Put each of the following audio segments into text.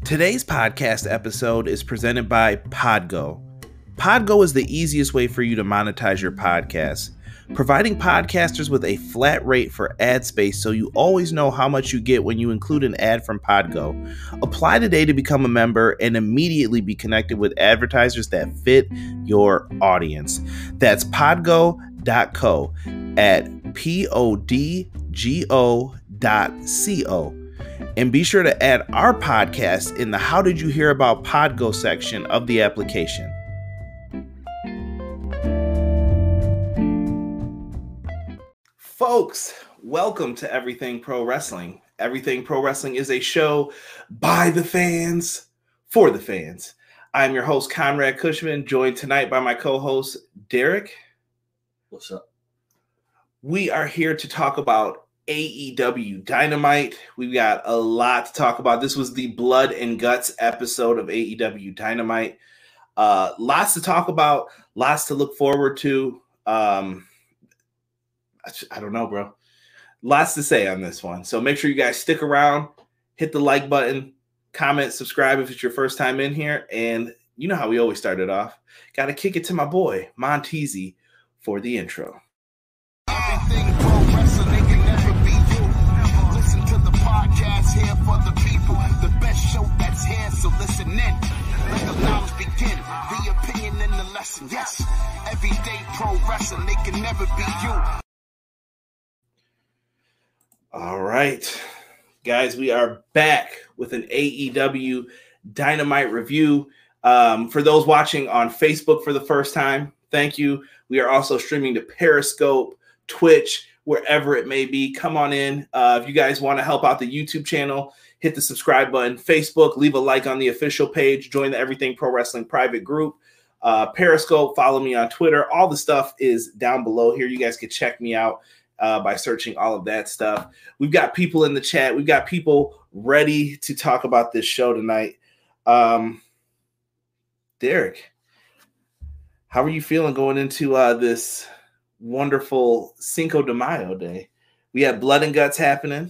Today's podcast episode is presented by Podgo. Podgo is the easiest way for you to monetize your podcast, providing podcasters with a flat rate for ad space so you always know how much you get when you include an ad from Podgo. Apply today to become a member and immediately be connected with advertisers that fit your audience. That's podgo.co at podgo.co. And be sure to add our podcast in the How Did You Hear About Podgo section of the application. Folks, welcome to Everything Pro Wrestling. Everything Pro Wrestling is a show by the fans, for the fans. I'm your host, Conrad Cushman, joined tonight by my co-host, Derek. What's up? We are here to talk about AEW Dynamite. We've got a lot to talk about. This was the Blood and Guts episode of AEW Dynamite. Lots to talk about, lots to look forward to. I don't know, bro. Lots to say on this one. So make sure you guys stick around, hit the like button, comment, subscribe if it's your first time in here. And you know how we always started off. Got to kick it to my boy, Montezzi, for the intro. Everything pro wrestling, they can never be you. Listen to the podcast here for the people. The best show that's here, so listen in. Let the knowledge begin. The opinion and the lesson. Yes, everyday pro wrestling, they can never be you. All right, guys, we are back with an AEW Dynamite review. For those watching on Facebook for the first time, thank you. We are also streaming to Periscope, Twitch, wherever it may be. Come on in. If you guys want to help out the YouTube channel, hit the subscribe button. Facebook, leave a like on the official page. Join the Everything Pro Wrestling private group. Periscope, follow me on Twitter. All the stuff is down below here. You guys can check me out by searching all of that stuff. We've got people in the chat. We've got people ready to talk about this show tonight. Derek, how are you feeling going into this wonderful Cinco de Mayo day? We had Blood and Guts happening.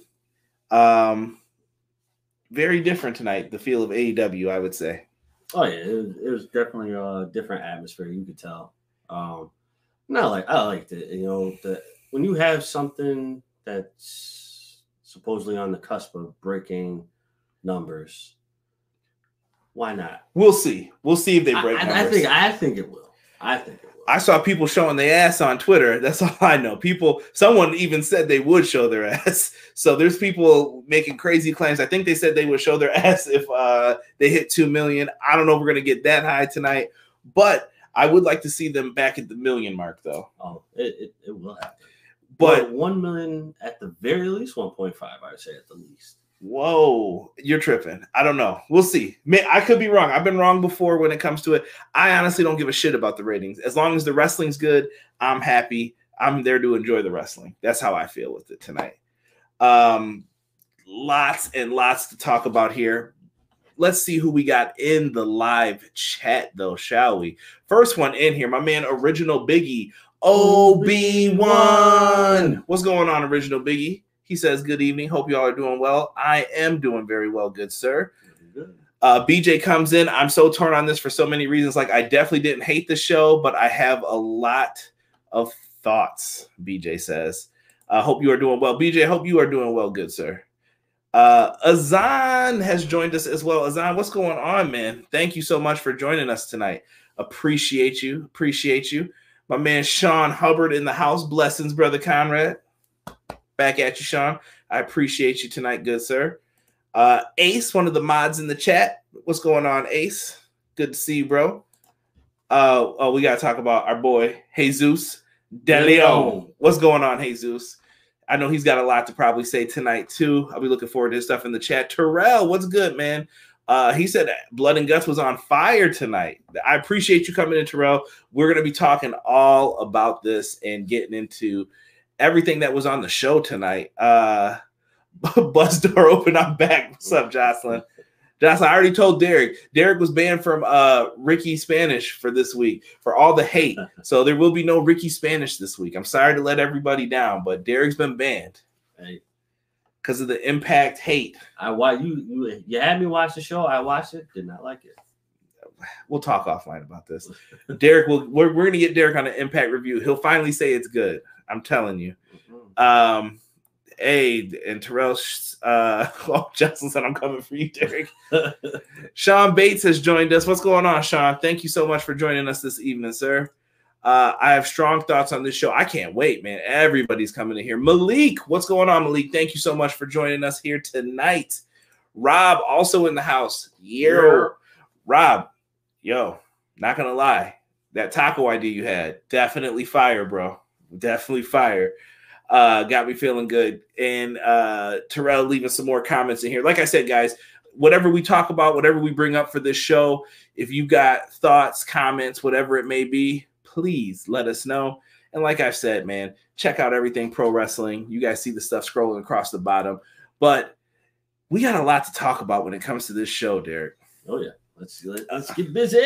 Very different tonight, the feel of AEW, I would say. Oh yeah, it was definitely a different atmosphere. You could tell. I liked it. You know, when you have something that's supposedly on the cusp of breaking numbers, why not? We'll see. We'll see if they break numbers. I think it will. I think it will. I saw people showing their ass on Twitter. That's all I know. Someone even said they would show their ass. So there's people making crazy claims. I think they said they would show their ass if they hit 2 million. I don't know if we're going to get that high tonight, but I would like to see them back at the million mark, though. Oh, it will happen. But 1 million at the very least, 1.5, I would say at the least. Whoa, you're tripping. I don't know. We'll see. I could be wrong. I've been wrong before when it comes to it. I honestly don't give a shit about the ratings. As long as the wrestling's good, I'm happy. I'm there to enjoy the wrestling. That's how I feel with it tonight. Lots and lots to talk about here. Let's see who we got in the live chat, though, shall we? First one in here, my man, Original Biggie, OB1. What's going on, Original Biggie? He says, good evening. Hope you all are doing well. I am doing very well, good sir. BJ comes in. I'm so torn on this for so many reasons. Like, I definitely didn't hate the show, but I have a lot of thoughts, BJ says. Hope you are doing well. BJ, hope you are doing well, good sir. Azan has joined us as well. Azan, what's going on, man? Thank you so much for joining us tonight. Appreciate you. Appreciate you. My man, Sean Hubbard in the house. Blessings, brother Conrad. Back at you, Sean. I appreciate you tonight, good sir. Ace, one of the mods in the chat. What's going on, Ace? Good to see you, bro. We got to talk about our boy, Jesus De Leon. What's going on, Jesus? I know he's got a lot to probably say tonight, too. I'll be looking forward to his stuff in the chat. Terrell, what's good, man? He said Blood and Guts was on fire tonight. I appreciate you coming in, Terrell. We're going to be talking all about this and getting into everything that was on the show tonight. Bus door open. I'm back. What's up, Jocelyn? Jocelyn, I already told Derek. Derek was banned from Ricky Spanish for this week for all the hate. So there will be no Ricky Spanish this week. I'm sorry to let everybody down, but Derek's been banned. Hey, because of the Impact hate. You had me watch the show. I watched it. Did not like it. We'll talk offline about this. Derek, we're going to get Derek on an Impact review. He'll finally say it's good. I'm telling you. Hey, and Terrell, Justin said, I'm coming for you, Derek. Sean Bates has joined us. What's going on, Sean? Thank you so much for joining us this evening, sir. I have strong thoughts on this show. I can't wait, man. Everybody's coming in here. Malik, what's going on, Malik? Thank you so much for joining us here tonight. Rob, also in the house. Rob, not going to lie. That taco idea you had, definitely fire, bro. Definitely fire. Got me feeling good. And Terrell leaving some more comments in here. Like I said, guys, whatever we talk about, whatever we bring up for this show, if you got thoughts, comments, whatever it may be, please let us know. And like I've said, man, check out Everything Pro Wrestling. You guys see the stuff scrolling across the bottom. But we got a lot to talk about when it comes to this show, Derek. Oh, yeah. Let's get busy.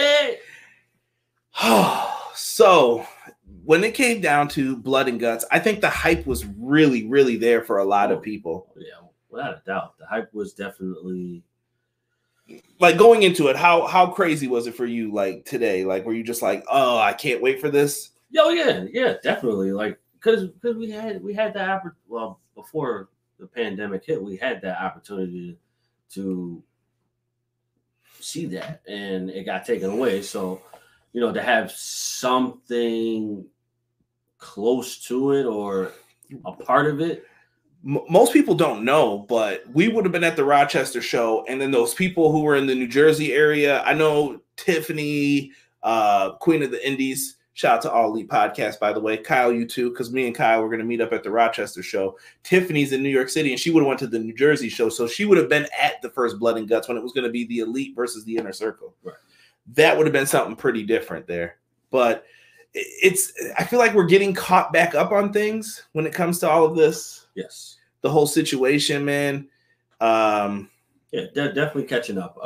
So when it came down to Blood and Guts, I think the hype was really, really there for a lot of people. Yeah, without a doubt. The hype was definitely... Like going into it, how crazy was it for you, like today? Like, were you just like, oh, I can't wait for this? Yeah, definitely. Like, because we had that before the pandemic hit, we had that opportunity to see that, and it got taken away. So, to have something close to it or a part of it. Most people don't know, but we would have been at the Rochester show, and then those people who were in the New Jersey area, I know Tiffany, Queen of the Indies, shout out to All Elite Podcast, by the way. Kyle, you too, because me and Kyle were going to meet up at the Rochester show. Tiffany's in New York City, and she would have went to the New Jersey show, so she would have been at the first Blood and Guts when it was going to be the Elite versus the Inner Circle. Right. That would have been something pretty different there. But I feel like we're getting caught back up on things when it comes to all of this. Yes. The whole situation, man. Definitely catching up.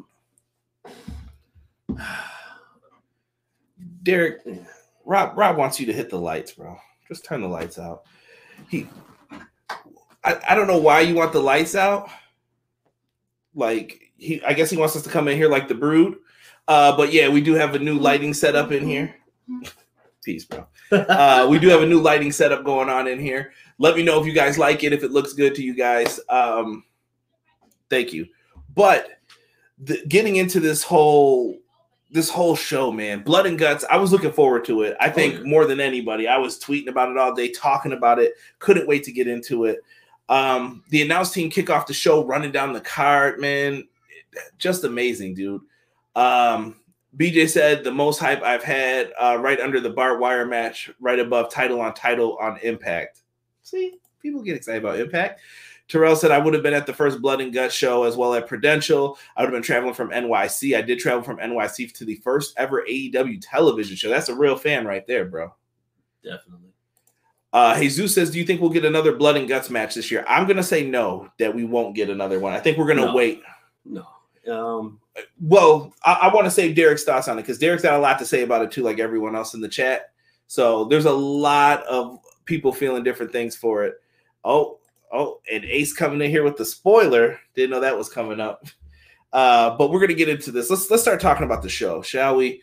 Derek, Rob wants you to hit the lights, bro. Just turn the lights out. I don't know why you want the lights out. Like, I guess he wants us to come in here like the Brood. But yeah, we do have a new lighting setup in here. Peace, bro. We do have a new lighting setup going on in here. Let me know if you guys like it, if it looks good to you guys. Thank you. But getting into this whole show, man, Blood and Guts, I was looking forward to it. I think more than anybody. I was tweeting about it all day, talking about it. Couldn't wait to get into it. The announce team kick off the show, running down the card, man. Just amazing, dude. BJ said the most hype I've had right under the barbed wire match, right above title on Impact. See, people get excited about Impact. Terrell said I would have been at the first Blood and Guts show as well at Prudential. I would have been traveling from NYC. I did travel from NYC to the first ever AEW television show. That's a real fan right there, bro. Definitely. Jesus says, do you think we'll get another Blood and Guts match this year? I'm going to say no, that we won't get another one. I think we're going to wait. No. Well, I want to save Derek's thoughts on it because Derek's got a lot to say about it too, like everyone else in the chat. So there's a lot of people feeling different things for it. Oh, and Ace coming in here with the spoiler. Didn't know that was coming up. But we're gonna get into this. Let's start talking about the show, shall we?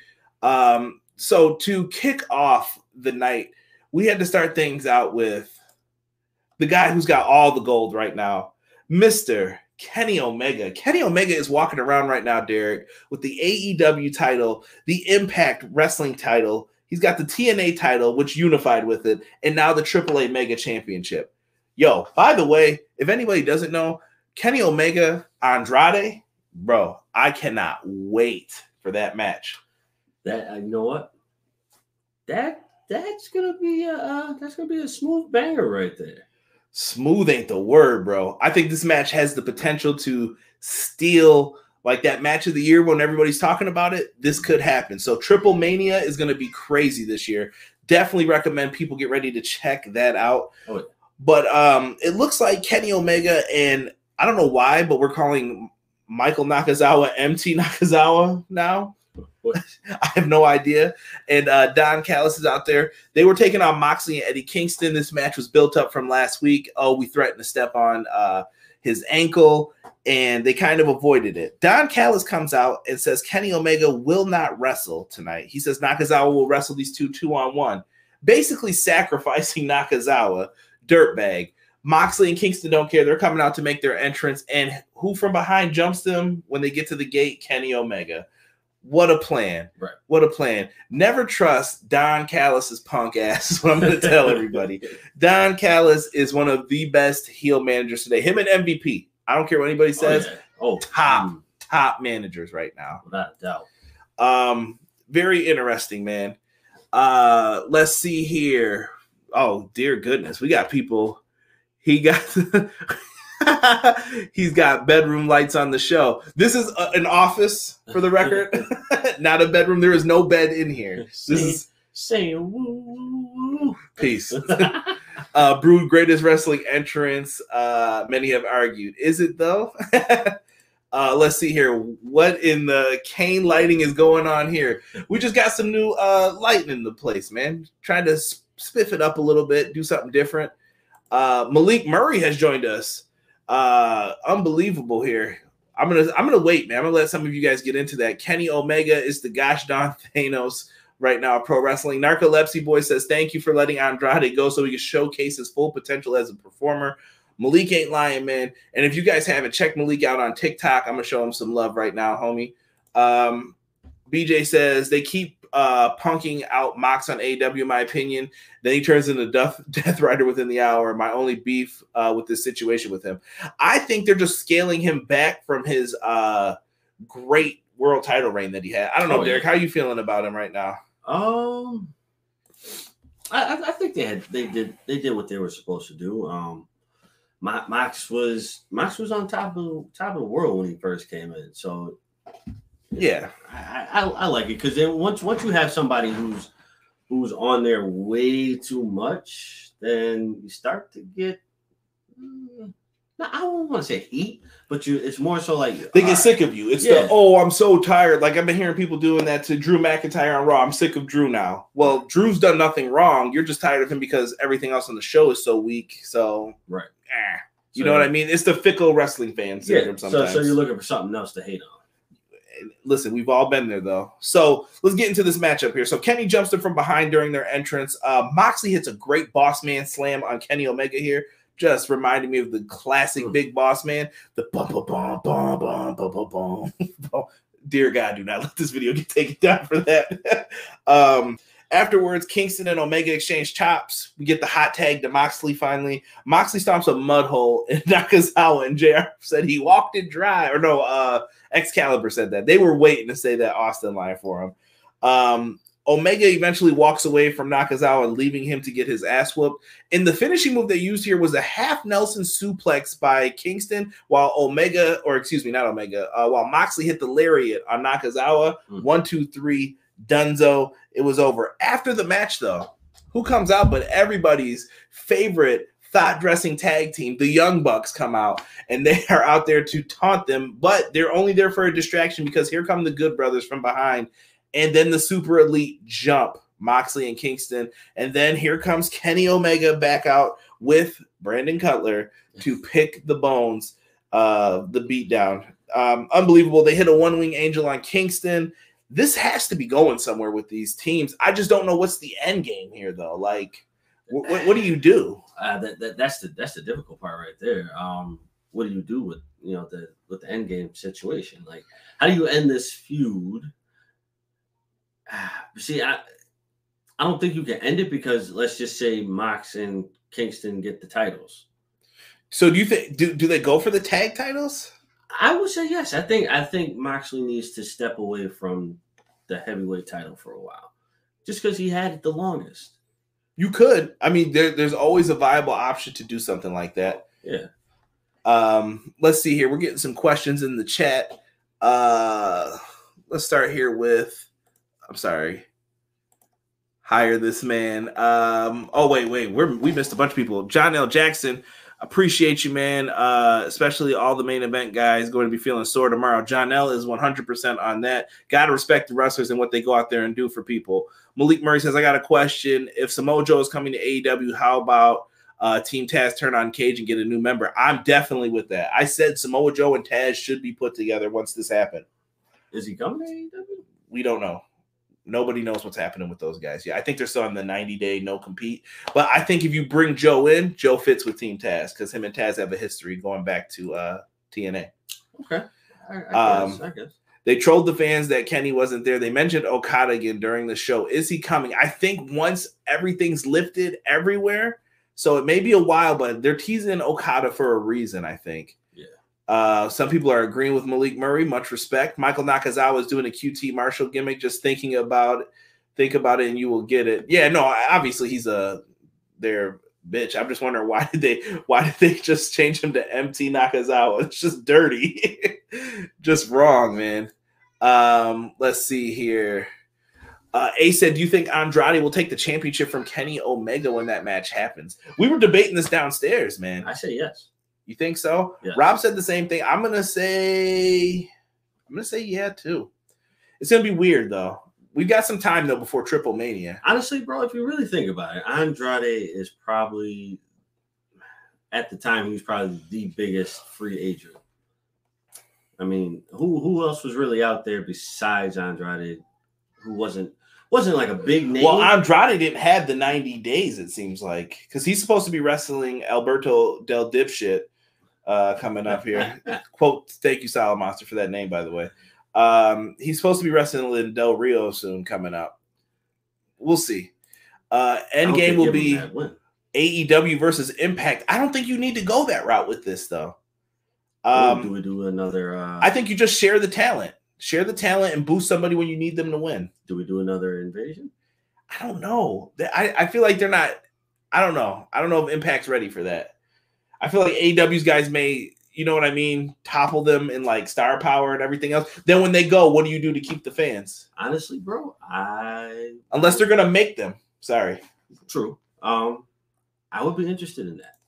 So to kick off the night, we had to start things out with the guy who's got all the gold right now, Mr. Kenny Omega. Kenny Omega is walking around right now, Derek, with the AEW title, the Impact Wrestling title. He's got the TNA title, which unified with it, and now the AAA Mega Championship. Yo, by the way, if anybody doesn't know, Kenny Omega Andrade, bro, I cannot wait for that match. That you know what? That's gonna be a smooth banger right there. Smooth ain't the word, bro. I think this match has the potential to steal like that match of the year when everybody's talking about it. This could happen. So Triple Mania is going to be crazy this year. Definitely recommend people get ready to check that out. Oh, yeah. But it looks like Kenny Omega, and I don't know why, but we're calling Michael Nakazawa MT Nakazawa now. I have no idea. And Don Callis is out there. They were taking on Moxley and Eddie Kingston. This match was built up from last week. Oh, we threatened to step on his ankle, and they kind of avoided it. Don Callis comes out and says Kenny Omega will not wrestle tonight. He says Nakazawa will wrestle these two 2-on-1, basically sacrificing Nakazawa, dirtbag. Moxley and Kingston don't care. They're coming out to make their entrance, and who from behind jumps them when they get to the gate? Kenny Omega. What a plan. Right. What a plan. Never trust Don Callis' punk ass is what I'm going to tell everybody. Don Callis is one of the best heel managers today. Him and MVP. I don't care what anybody says. Top managers right now. Without a doubt. Very interesting, man. Let's see here. Oh, dear goodness. We got people. He's got bedroom lights on the show. This is an office, for the record, not a bedroom. There is no bed in here. This is saying woo woo woo. Peace. Brood greatest wrestling entrance. Many have argued. Is it though? Let's see here. What in the Kane lighting is going on here? We just got some new lighting in the place, man. Trying to spiff it up a little bit, do something different. Malik Murray has joined us. Unbelievable here. I'm gonna wait, man. I'm gonna let some of you guys get into that. Kenny Omega is the gosh darn Thanos right now, pro wrestling. Narcolepsy Boy says thank you for letting Andrade go so he can showcase his full potential as a performer. Malik ain't lying, man. And if you guys haven't checked Malik out on TikTok, I'm gonna show him some love right now, homie. BJ says they keep punking out Mox on AEW, in my opinion. Then he turns into Death Rider within the hour. My only beef with this situation with him. I think they're just scaling him back from his great world title reign that he had. I don't know, Derek. How are you feeling about him right now? I think they did what they were supposed to do. Mox was on top of the world when he first came in. So yeah, I like it because then once you have somebody who's on there way too much, then you start to get. I don't want to say heat, but it's more so like they get sick of you. It's I'm so tired. Like I've been hearing people doing that to Drew McIntyre on Raw. I'm sick of Drew now. Well, Drew's done nothing wrong. You're just tired of him because everything else on the show is so weak. So right, you know what I mean? It's the fickle wrestling fan syndrome sometimes. So you're looking for something else to hate on. Listen, we've all been there though. So let's get into this matchup here. So Kenny jumps in from behind during their entrance. Moxley hits a great boss man slam on Kenny Omega here. Just reminding me of the classic Big Boss Man. The bum bum bum bum bum bum bum bum. Dear God, do not let this video get taken down for that. Afterwards, Kingston and Omega exchange chops. We get the hot tag to Moxley finally. Moxley stomps a mud hole in Nakazawa, and JR said he walked it dry. Or no, Excalibur said that. They were waiting to say that Austin line for him. Omega eventually walks away from Nakazawa, leaving him to get his ass whooped. And the finishing move they used here was a half Nelson suplex by Kingston, while while Moxley hit the lariat on Nakazawa. 1, 2, 3, Dunzo. It was over. After the match, though, who comes out but everybody's favorite thought-dressing tag team, the Young Bucks, come out, and they are out there to taunt them, but they're only there for a distraction because here come the Good Brothers from behind. And then the Super Elite jump Moxley and Kingston. And then here comes Kenny Omega back out with Brandon Cutler to pick the bones, the beatdown. Unbelievable. They hit a one-wing angel on Kingston. This has to be going somewhere with these teams. I just don't know what's the end game here, though. Like, what do you do? That's the difficult part right there. What do you do with the end game situation? Like, how do you end this feud? See, I don't think you can end it because let's just say Mox and Kingston get the titles. So do you think do they go for the tag titles? I would say yes. I think Moxley needs to step away from the heavyweight title for a while, just because he had it the longest. You could. I mean, there's always a viable option to do something like that. Yeah. Let's see here. We're getting some questions in the chat. Let's start here with. I'm sorry. Hire this man. Wait. We missed a bunch of people. John L. Jackson Appreciate you, man. Especially all the main event guys going to be feeling sore tomorrow. John L is 100% on that. Got to respect the wrestlers and what they go out there and do for people. Malik Murray says, I got a question. If Samoa Joe is coming to AEW, how about Team Taz turn on Cage and get a new member? I'm definitely with that. I said Samoa Joe and Taz should be put together once this happened. Is he coming to AEW? We don't know. Nobody knows what's happening with those guys. Yeah, I think they're still on the 90-day no compete. But I think if you bring Joe in, Joe fits with Team Taz because him and Taz have a history going back to TNA. Okay. I guess. They trolled the fans that Kenny wasn't there. They mentioned Okada again during the show. Is he coming? I think once everything's lifted everywhere, so it may be a while, but they're teasing Okada for a reason, I think. Some people are agreeing with Malik Murray. Much respect. Michael Nakazawa is doing a QT Marshall gimmick. Just think about it and you will get it. Yeah, no, obviously he's their bitch. I'm just wondering why did they just change him to MT Nakazawa? It's just dirty. Just wrong, man. Let's see here. A said, do you think Andrade will take the championship from Kenny Omega when that match happens? We were debating this downstairs, man. I say yes. You think so? Yes. Rob said the same thing. I'm gonna say yeah too. It's gonna be weird though. We've got some time though before Triple Mania. Honestly, bro, if you really think about it, Andrade is probably at the time he was probably the biggest free agent. I mean, who else was really out there besides Andrade? Who wasn't like a big name? Well, Andrade didn't have the 90 days. It seems like because he's supposed to be wrestling Alberto Del Dipshit. Coming up here. Quote, thank you, Solid Monster, for that name, by the way. He's supposed to be wrestling Del Rio soon coming up. We'll see. Endgame will be AEW versus Impact. I don't think you need to go that route with this, though. Do we do another? I think you just share the talent. Share the talent and boost somebody when you need them to win. Do we do another invasion? I don't know. I feel like they're not. I don't know. I don't know if Impact's ready for that. I feel like AEW's guys may, you know what I mean, topple them in like star power and everything else. Then when they go, what do you do to keep the fans? Honestly, bro, unless they're gonna make them. Sorry. True. I would be interested in that.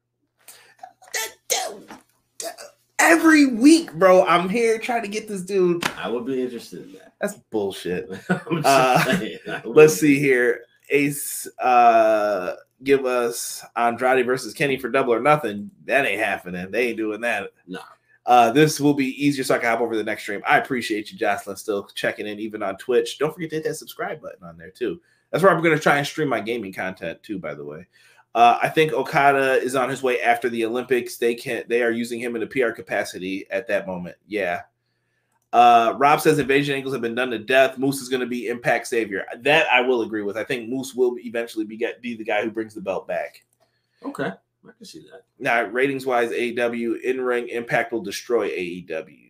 Every week, bro, I'm here trying to get this dude. I would be interested in that. That's bullshit. Saying, let's see here. Ace, give us Andrade versus Kenny for Double or Nothing. That ain't happening. They ain't doing that. No. This will be easier so I can hop over to the next stream. I appreciate you, Jocelyn, still checking in even on Twitch. Don't forget to hit that subscribe button on there, too. That's where I'm going to try and stream my gaming content, too, by the way. I think Okada is on his way after the Olympics. They are using him in a PR capacity at that moment. Yeah. Rob says Invasion Angles have been done to death. Moose is going to be Impact Savior. That I will agree with. I think Moose will eventually be the guy who brings the belt back. Okay. I can see that. Now, ratings-wise, AEW, in-ring, Impact will destroy AEW.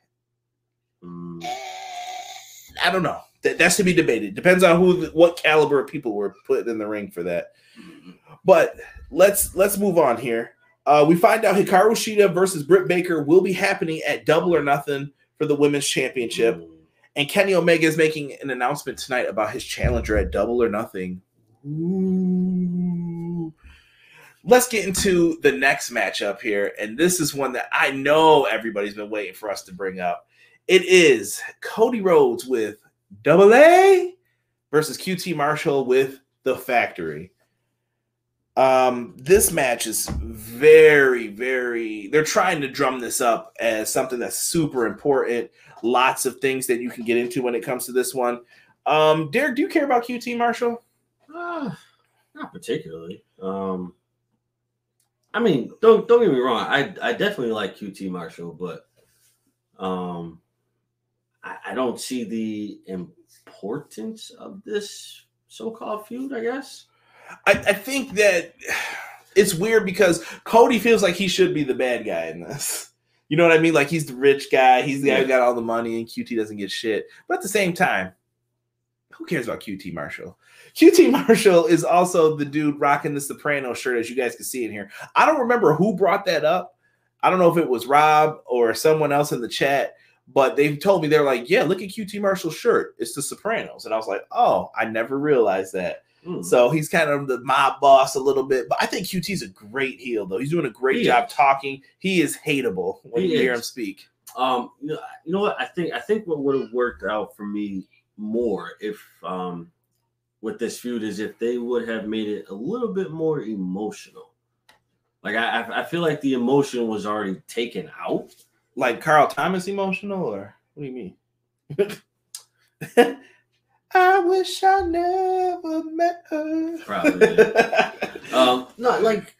I don't know. That's to be debated. Depends on what caliber of people were put in the ring for that. But let's move on here. We find out Hikaru Shida versus Britt Baker will be happening at Double or Nothing for the Women's Championship. And Kenny Omega is making an announcement tonight about his challenger at Double or Nothing. Ooh. Let's get into the next matchup here. And this is one that I know everybody's been waiting for us to bring up. It is Cody Rhodes with Double A versus QT Marshall with The Factory. This match is very, very, they're trying to drum this up as something that's super important. Lots of things that you can get into when it comes to this one. Derek, do you care about QT Marshall? Not particularly. I mean, don't get me wrong. I definitely like QT Marshall, but I don't see the importance of this so-called feud, I guess. I think that it's weird because Cody feels like he should be the bad guy in this. You know what I mean? Like he's the rich guy. He's the guy who got all the money and QT doesn't get shit. But at the same time, who cares about QT Marshall? QT Marshall is also the dude rocking the Soprano shirt, as you guys can see in here. I don't remember who brought that up. I don't know if it was Rob or someone else in the chat, but they told me, they're like, yeah, look at QT Marshall's shirt. It's the Sopranos. And I was like, oh, I never realized that. So he's kind of the mob boss a little bit. But I think QT's a great heel, though. He's doing a great job talking. He is hateable when you hear him speak. You know what? I think what would have worked out for me more if with this feud is if they would have made it a little bit more emotional. Like I feel like the emotion was already taken out. Like Carl Thomas emotional, or what do you mean? I wish I never met her. Probably. Not like.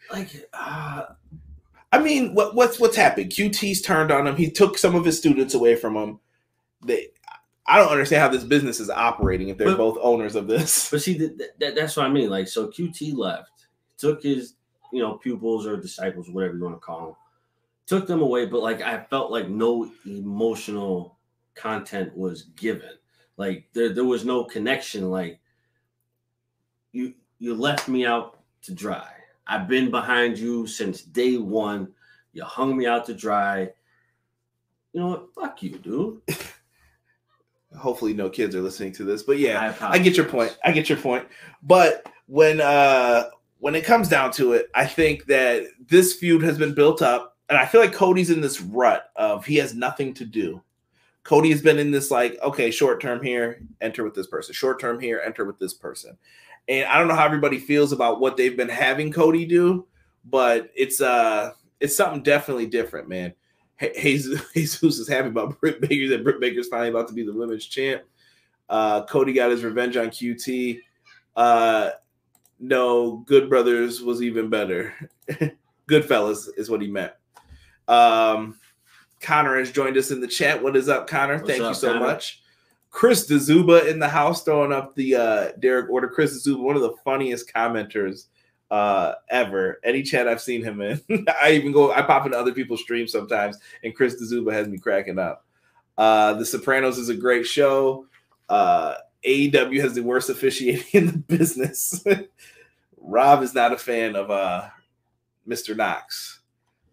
I mean, what's happened? QT's turned on him. He took some of his students away from him. I don't understand how this business is operating if they're both owners of this. But see, that's what I mean. Like, so QT left, took his pupils or disciples, whatever you want to call them, took them away. But like, I felt like no emotional content was given. Like there was no connection. Like you left me out to dry. I've been behind you since day one. You hung me out to dry. You know what? Fuck you, dude. Hopefully no kids are listening to this. But yeah, I get your point. But when it comes down to it, I think that this feud has been built up. And I feel like Cody's in this rut of he has nothing to do. Cody has been in this like, okay, short term here, enter with this person. Short term here, enter with this person. And I don't know how everybody feels about what they've been having Cody do, but it's something definitely different, man. Jesus is happy about Britt Baker. That Britt Baker's finally about to be the women's champ. Cody got his revenge on QT. No, Good Brothers was even better. Goodfellas is what he meant. Connor has joined us in the chat. What is up, Connor? Thank you so much. Chris DeZuba in the house throwing up the Derek order. Chris DeZuba, one of the funniest commenters ever. Any chat I've seen him in. I pop into other people's streams sometimes, and Chris DeZuba has me cracking up. The Sopranos is a great show. AEW has the worst officiating in the business. Rob is not a fan of Mr. Knox.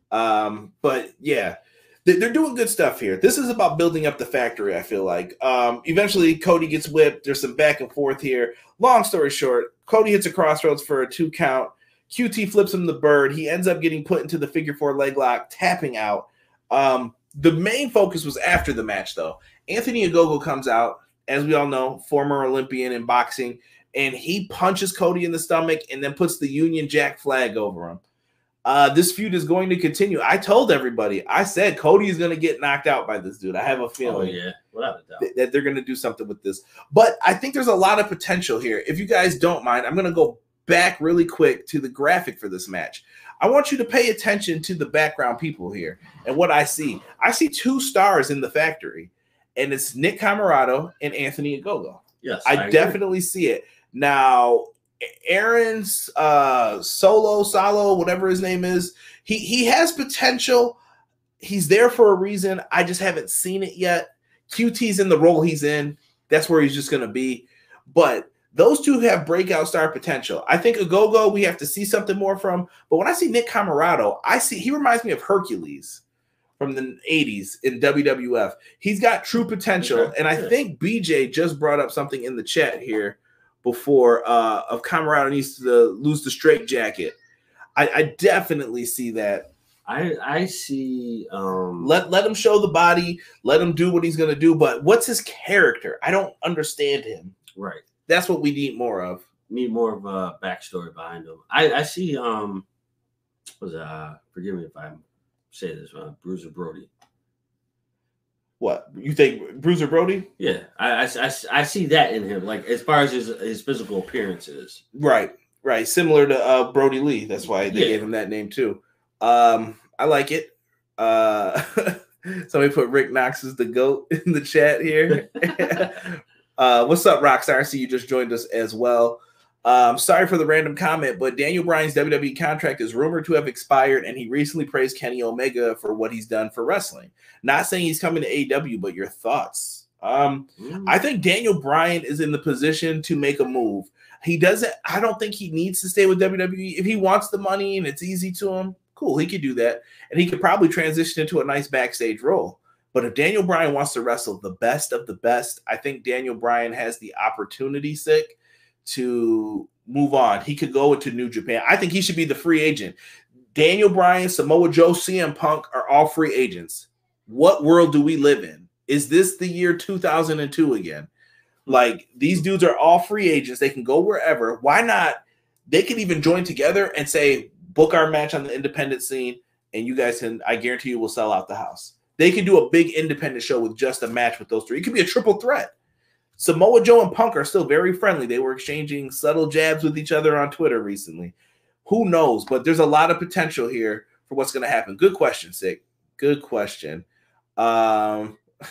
But yeah. They're doing good stuff here. This is about building up the factory, I feel like. Eventually, Cody gets whipped. There's some back and forth here. Long story short, Cody hits a crossroads for a 2 count. QT flips him the bird. He ends up getting put into the figure 4 leg lock, tapping out. The main focus was after the match, though. Anthony Ogogo comes out, as we all know, former Olympian in boxing, and he punches Cody in the stomach and then puts the Union Jack flag over him. This feud is going to continue. I told everybody. I said Cody is going to get knocked out by this dude. I have a feeling without a doubt, that they're going to do something with this. But I think there's a lot of potential here. If you guys don't mind, I'm going to go back really quick to the graphic for this match. I want you to pay attention to the background people here and what I see. I see 2 stars in the factory, and it's Nick Camarado and Anthony Ogogo. Yes, I definitely see it. Now, Aaron's Solo, whatever his name is, he has potential. He's there for a reason. I just haven't seen it yet. QT's in the role he's in. That's where he's just going to be. But those 2 have breakout star potential. I think Ogogo, we have to see something more from. But when I see Nick Camarado, he reminds me of Hercules from the 80s in WWF. He's got true potential. Okay. And I think BJ just brought up something in the chat here before of Camarado needs to lose the straight jacket. I definitely see that. I see. Let him show the body. Let him do what he's going to do. But what's his character? I don't understand him. Right. That's what we need more of. Need more of a backstory behind him. I see. Forgive me if I say this wrong. Bruiser Brody. What you think, Bruiser Brody? Yeah, I see that in him. Like as far as his physical appearance is. Right. Similar to Brody Lee. That's why they gave him that name too. I like it. Somebody put Rick Knox as the GOAT in the chat here. What's up, Rockstar? I see you just joined us as well. Sorry for the random comment, but Daniel Bryan's WWE contract is rumored to have expired, and he recently praised Kenny Omega for what he's done for wrestling. Not saying he's coming to AEW, but your thoughts? I think Daniel Bryan is in the position to make a move. I don't think he needs to stay with WWE. If he wants the money and it's easy to him, cool, he could do that. And he could probably transition into a nice backstage role. But if Daniel Bryan wants to wrestle the best of the best, I think Daniel Bryan has the opportunity to move on. He could go into New Japan. I think he should be the free agent. Daniel Bryan, Samoa Joe, CM Punk are all free agents. What world do we live in? Is this the year 2002 again? Like, these dudes are all free agents. They can go wherever. Why not? They can even join together and say, book our match on the independent scene, and you guys can, I guarantee you, will sell out the house. They can do a big independent show with just a match with those three. It could be a triple threat. Samoa Joe and Punk are still very friendly. They were exchanging subtle jabs with each other on Twitter recently. Who knows? But there's a lot of potential here for what's going to happen. Good question, Sick. Good question. Why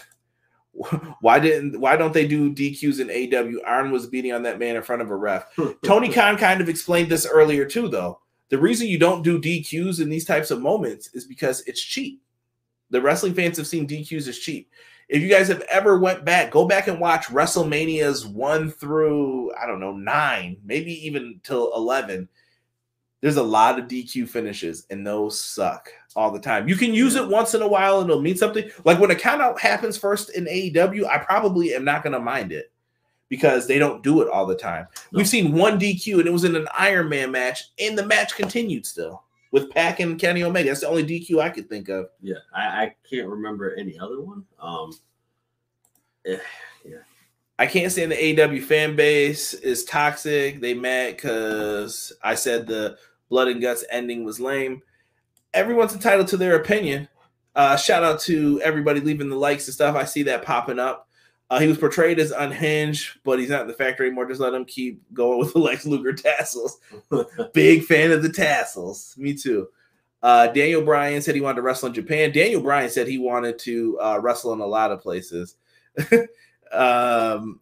don't they do DQs in AEW? Arn was beating on that man in front of a ref. Tony Khan kind of explained this earlier too, though. The reason you don't do DQs in these types of moments is because it's cheap. The wrestling fans have seen DQs as cheap. If you guys have ever go back and watch WrestleManias 1 through, 9, maybe even till 11. There's a lot of DQ finishes, and those suck all the time. You can use it once in a while, and it'll mean something. Like when a countout happens first in AEW, I probably am not going to mind it because they don't do it all the time. No. We've seen one DQ, and it was in an Iron Man match, and the match continued still with Pac and Kenny Omega. That's the only DQ I could think of. Yeah, I can't remember any other one. Yeah. I can't stand the AEW fan base is toxic. They mad because I said the Blood and Guts ending was lame. Everyone's entitled to their opinion. Shout out to everybody leaving the likes and stuff. I see that popping up. He was portrayed as unhinged, but he's not in the factory anymore. Just let him keep going with the Lex Luger tassels. Big fan of the tassels. Me too. Daniel Bryan said he wanted to wrestle in Japan. Daniel Bryan said he wanted to wrestle in a lot of places. Rob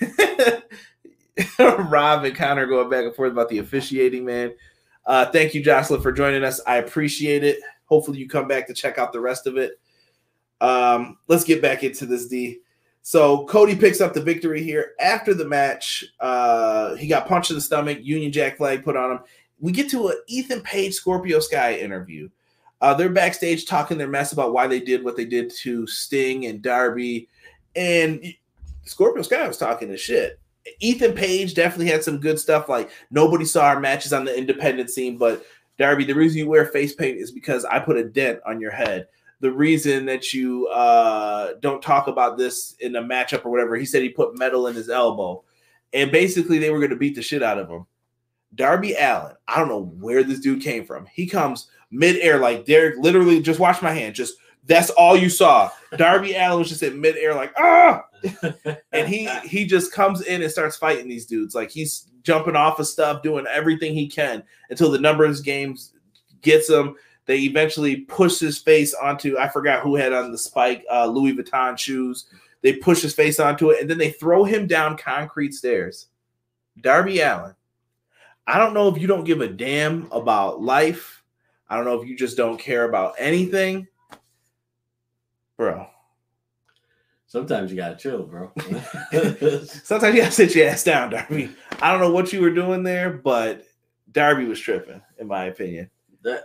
and Connor going back and forth about the officiating, man. Thank you, Jocelyn, for joining us. I appreciate it. Hopefully you come back to check out the rest of it. Let's get back into this, D. So Cody picks up the victory here. After the match, he got punched in the stomach, Union Jack flag put on him. We get to an Ethan Page Scorpio Sky interview. They're backstage talking their mess about why they did what they did to Sting and Darby. And Scorpio Sky was talking his shit. Ethan Page definitely had some good stuff. Like, nobody saw our matches on the independent scene, but Darby, the reason you wear face paint is because I put a dent on your head. The reason that you don't talk about this in a matchup or whatever, he said he put metal in his elbow. And basically they were going to beat the shit out of him. Darby Allin, I don't know where this dude came from. He comes midair like Derek, literally, just watch my hand. Just, that's all you saw. Darby Allin was just in midair like, ah! And he just comes in and starts fighting these dudes. Like, he's jumping off of stuff, doing everything he can until the numbers games gets him. They eventually push his face onto, I forgot who had on the spike, Louis Vuitton shoes. They push his face onto it, and then they throw him down concrete stairs. Darby Allin, I don't know if you don't give a damn about life. I don't know if you just don't care about anything. Bro. Sometimes you gotta chill, bro. Sometimes you gotta sit your ass down, Darby. I don't know what you were doing there, but Darby was tripping, in my opinion. That,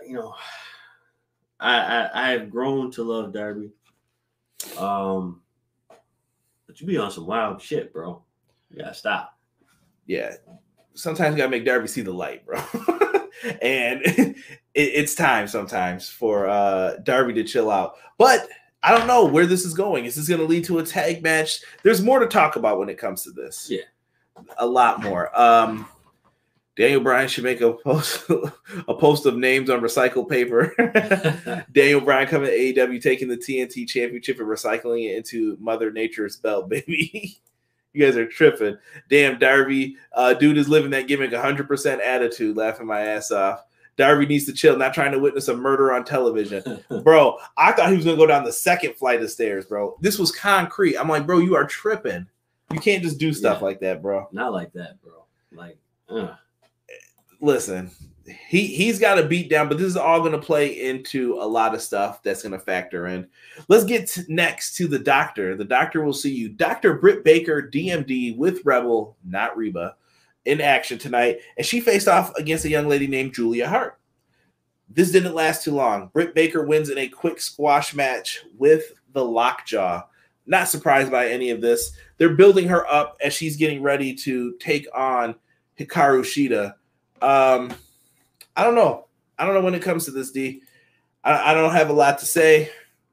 I have grown to love Darby. But you be on some wild shit, bro. You gotta stop. Yeah. Sometimes you gotta make Darby see the light, bro. And it's time sometimes for Darby to chill out. But I don't know where this is going. Is this going to lead to a tag match? There's more to talk about when it comes to this. Yeah. A lot more. Daniel Bryan should make a post of names on recycled paper. Daniel Bryan coming to AEW, taking the TNT Championship and recycling it into Mother Nature's belt, baby. You guys are tripping. Damn, Darby. Dude is living that gimmick 100% attitude, laughing my ass off. Darby needs to chill, not trying to witness a murder on television. Bro, I thought he was going to go down the second flight of stairs, bro. This was concrete. I'm like, bro, you are tripping. You can't just do stuff like that, bro. Not like that, bro. Like, listen, he's got a beat down, but this is all going to play into a lot of stuff that's going to factor in. Let's get next to the doctor. The doctor will see you. Dr. Britt Baker, DMD, with Rebel, not Reba, in action tonight, and she faced off against a young lady named Julia Hart. This didn't last too long. Britt Baker wins in a quick squash match with the Lockjaw. Not surprised by any of this. They're building her up as she's getting ready to take on Hikaru Shida. I don't know. I don't know when it comes to this, D. I don't have a lot to say.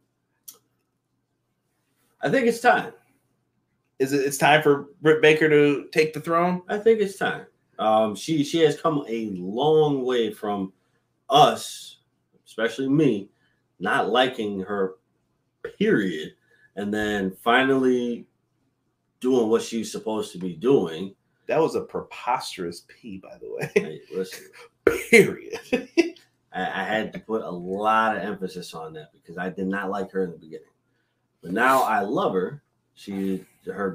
I think it's time. It's time for Britt Baker to take the throne? I think it's time. She has come a long way from us, especially me, not liking her, period, and then finally doing what she's supposed to be doing. That was a preposterous P, by the way. Hey, listen. Period. I had to put a lot of emphasis on that because I did not like her in the beginning. But now I love her. Her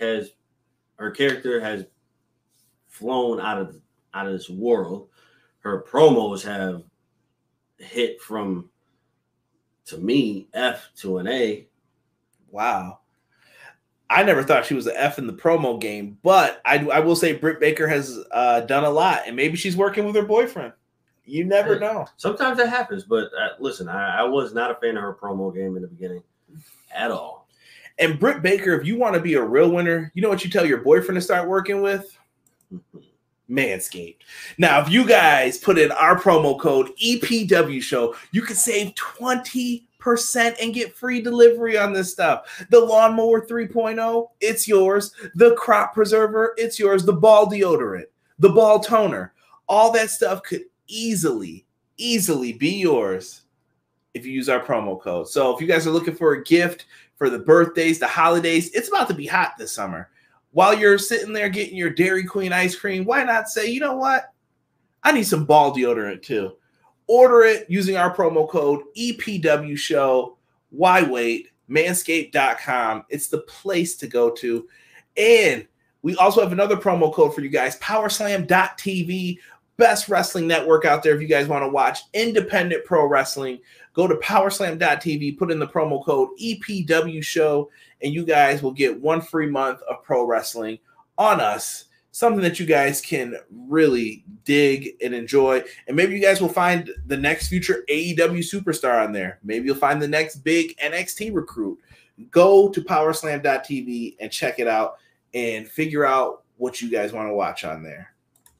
character has flown out of this world. Her promos have hit from, to me, F to an A. Wow. I never thought she was an F in the promo game, but I will say Britt Baker has done a lot, and maybe she's working with her boyfriend. You never know. Sometimes that happens, but listen, I was not a fan of her promo game in the beginning at all. And Britt Baker, if you want to be a real winner, you know what you tell your boyfriend to start working with? Manscaped. Now, if you guys put in our promo code EPW Show, you can save 20% and get free delivery on this stuff. The Lawnmower 3.0, it's yours. The Crop Preserver, it's yours. The Ball Deodorant, the Ball Toner, all that stuff could easily be yours if you use our promo code. So if you guys are looking for a gift for the birthdays, the holidays, it's about to be hot this summer. While you're sitting there getting your Dairy Queen ice cream, why not say, you know what? I need some ball deodorant too. Order it using our promo code EPW Show. Why wait? Manscaped.com. It's the place to go to. And we also have another promo code for you guys, Powerslam.tv. Best wrestling network out there if you guys want to watch independent pro wrestling. Go to Powerslam.tv, put in the promo code EPW Show, and you guys will get 1 free month of pro wrestling on us. Something that you guys can really dig and enjoy. And maybe you guys will find the next future AEW superstar on there. Maybe you'll find the next big NXT recruit. Go to Powerslam.tv and check it out and figure out what you guys want to watch on there.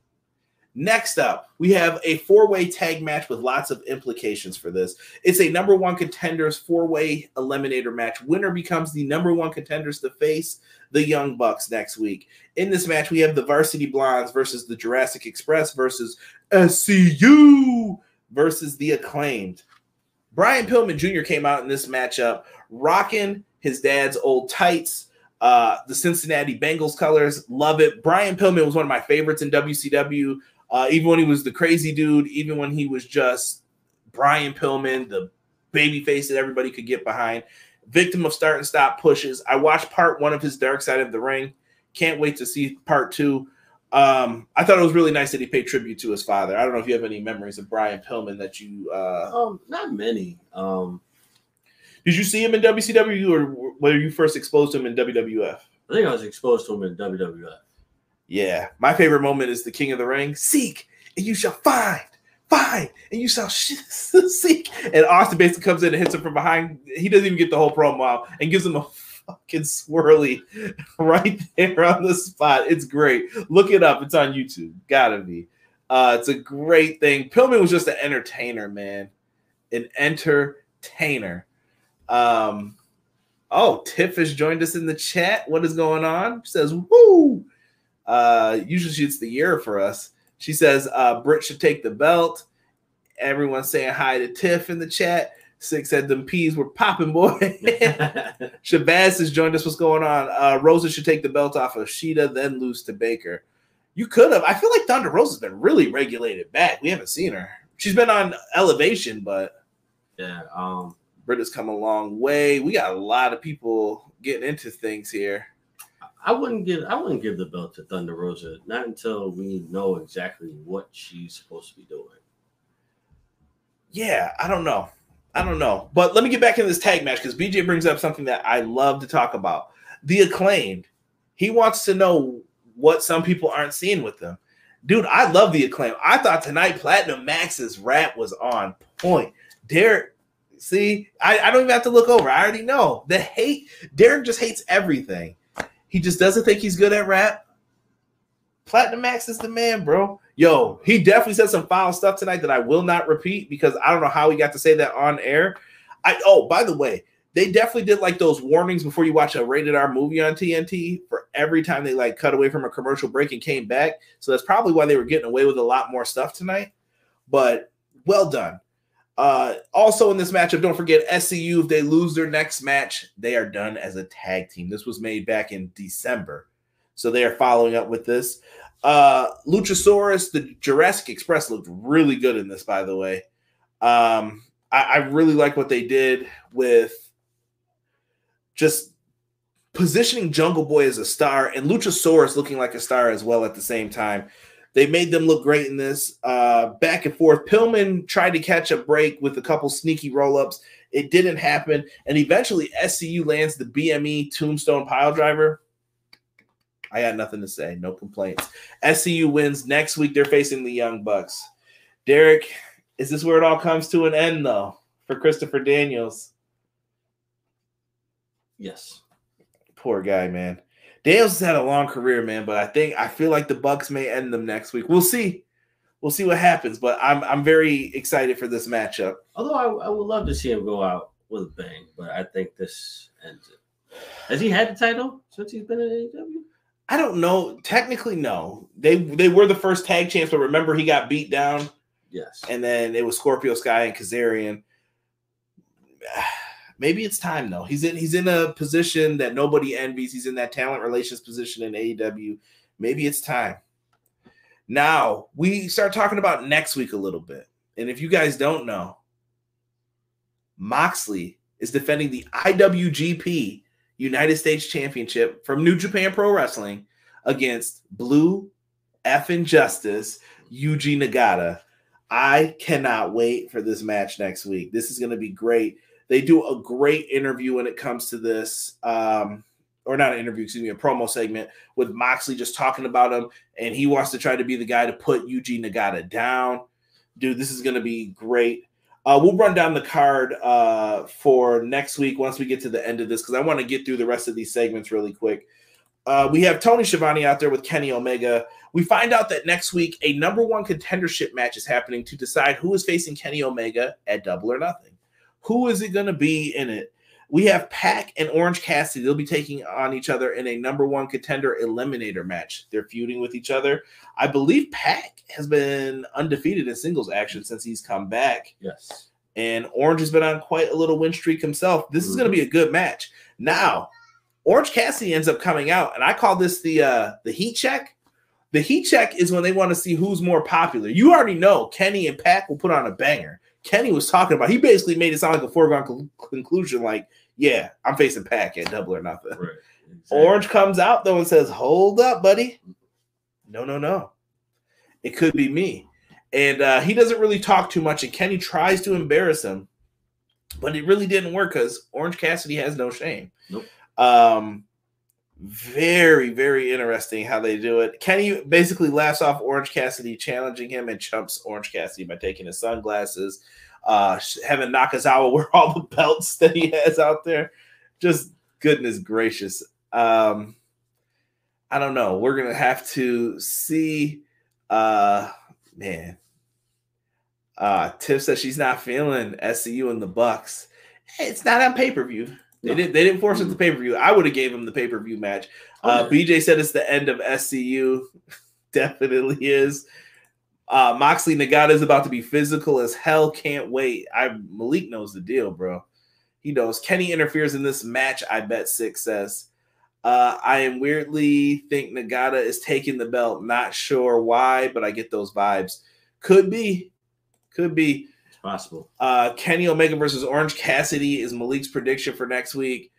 Next up, we have a 4-way tag match with lots of implications for this. It's a number 1 contenders 4-way eliminator match. Winner becomes the number 1 contenders to face the Young Bucks next week. In this match, we have the Varsity Blondes versus the Jurassic Express versus SCU versus the Acclaimed. Brian Pillman Jr. came out in this matchup rocking his dad's old tights, the Cincinnati Bengals colors. Love it. Brian Pillman was one of my favorites in WCW. Even when he was the crazy dude, even when he was just Brian Pillman, the baby face that everybody could get behind. Victim of start and stop pushes. I watched part 1 of his Dark Side of the Ring. Can't wait to see part 2. I thought it was really nice that he paid tribute to his father. I don't know if you have any memories of Brian Pillman that you not many. Did you see him in WCW, or were you first exposed to him in WWF? I think I was exposed to him in WWF. Yeah, my favorite moment is the King of the Ring. Seek, and you shall find, and you shall seek. And Austin basically comes in and hits him from behind. He doesn't even get the whole promo out and gives him a fucking swirly right there on the spot. It's great. Look it up. It's on YouTube. Gotta be. It's a great thing. Pillman was just an entertainer, man. An entertainer. Oh, Tiff has joined us in the chat. What is going on? She says, woo! Usually it's the year for us. She says Britt should take the belt. Everyone's saying hi to Tiff in the chat. Six said them peas were popping, boy. Shabazz has joined us. What's going on? Rosa should take the belt off of Shida, then lose to Baker. You could have. I feel like Thunder Rosa's been really regulated back. We haven't seen her. She's been on Elevation, but yeah, Britt has come a long way. We got a lot of people getting into things here. I wouldn't give the belt to Thunder Rosa, not until we know exactly what she's supposed to be doing. Yeah, I don't know. But let me get back into this tag match because BJ brings up something that I love to talk about. The Acclaimed. He wants to know what some people aren't seeing with them. Dude, I love the Acclaimed. I thought tonight Platinum Max's rap was on point. Derek, see, I don't even have to look over. I already know. The hate, Derek just hates everything. He just doesn't think he's good at rap. Platinum Max is the man, bro. Yo, he definitely said some foul stuff tonight that I will not repeat because I don't know how he got to say that on air. By the way, they definitely did like those warnings before you watch a rated R movie on TNT for every time they like cut away from a commercial break and came back. So that's probably why they were getting away with a lot more stuff tonight. But well done. Also in this matchup, don't forget SCU, if they lose their next match, they are done as a tag team. This was made back in December. So they are following up with this. Luchasaurus, the Jurassic Express looked really good in this, by the way. I really like what they did with just positioning Jungle Boy as a star and Luchasaurus looking like a star as well at the same time. They made them look great in this. Back and forth. Pillman tried to catch a break with a couple sneaky roll-ups. It didn't happen. And eventually SCU lands the BME Tombstone Piledriver. I got nothing to say. No complaints. SCU wins. Next week, they're facing the Young Bucks. Derek, is this where it all comes to an end, though, for Christopher Daniels? Yes. Poor guy, man. Daniels has had a long career, man, but I feel like the Bucks may end them next week. We'll see. We'll see what happens, but I'm very excited for this matchup. Although I would love to see him go out with a bang, but I think this ends it. Has he had the title since he's been in AEW? I don't know. Technically, no. They were the first tag champs, but remember he got beat down. Yes. And then it was Scorpio Sky and Kazarian. Maybe it's time though. He's in a position that nobody envies. He's in that talent relations position in AEW. Maybe it's time. Now we start talking about next week a little bit. And if you guys don't know, Moxley is defending the IWGP United States Championship from New Japan Pro Wrestling against Blue Effin' Justice, Yuji Nagata. I cannot wait for this match next week. This is going to be great. They do a great interview when it comes to this, or not an interview, excuse me, a promo segment with Moxley just talking about him, and he wants to try to be the guy to put Yuji Nagata down. Dude, this is going to be great. We'll run down the card for next week once we get to the end of this because I want to get through the rest of these segments really quick. We have Tony Schiavone out there with Kenny Omega. We find out that next week a #1 contendership match is happening to decide who is facing Kenny Omega at Double or Nothing. Who is it going to be in it? We have Pac and Orange Cassidy. They'll be taking on each other in a #1 contender eliminator match. They're feuding with each other. I believe Pac has been undefeated in singles action since he's come back. Yes. And Orange has been on quite a little win streak himself. This is going to be a good match. Now, Orange Cassidy ends up coming out, and I call this the heat check. The heat check is when they want to see who's more popular. You already know Kenny and Pac will put on a banger. Kenny was talking about, he basically made it sound like a foregone conclusion, like, yeah, I'm facing Pac at Double or Nothing. Right. Exactly. Orange comes out, though, and says, hold up, buddy. No. It could be me. And he doesn't really talk too much, and Kenny tries to embarrass him, but it really didn't work because Orange Cassidy has no shame. Nope. Very, very interesting how they do it. Kenny basically laughs off Orange Cassidy, challenging him, and chumps Orange Cassidy by taking his sunglasses, having Nakazawa wear all the belts that he has out there. Just goodness gracious. I don't know. We're going to have to see. Man. Tiff says she's not feeling SCU and the Bucks. Hey, it's not on pay-per-view. They didn't force it to pay-per-view. I would have gave him the pay-per-view match. BJ said it's the end of SCU. Definitely is. Moxley Nagata is about to be physical as hell. Can't wait. Malik knows the deal, bro. He knows. Kenny interferes in this match, I bet Six says. I am weirdly think Nagata is taking the belt. Not sure why, but I get those vibes. Could be. It's possible. Kenny Omega versus Orange Cassidy is Malik's prediction for next week.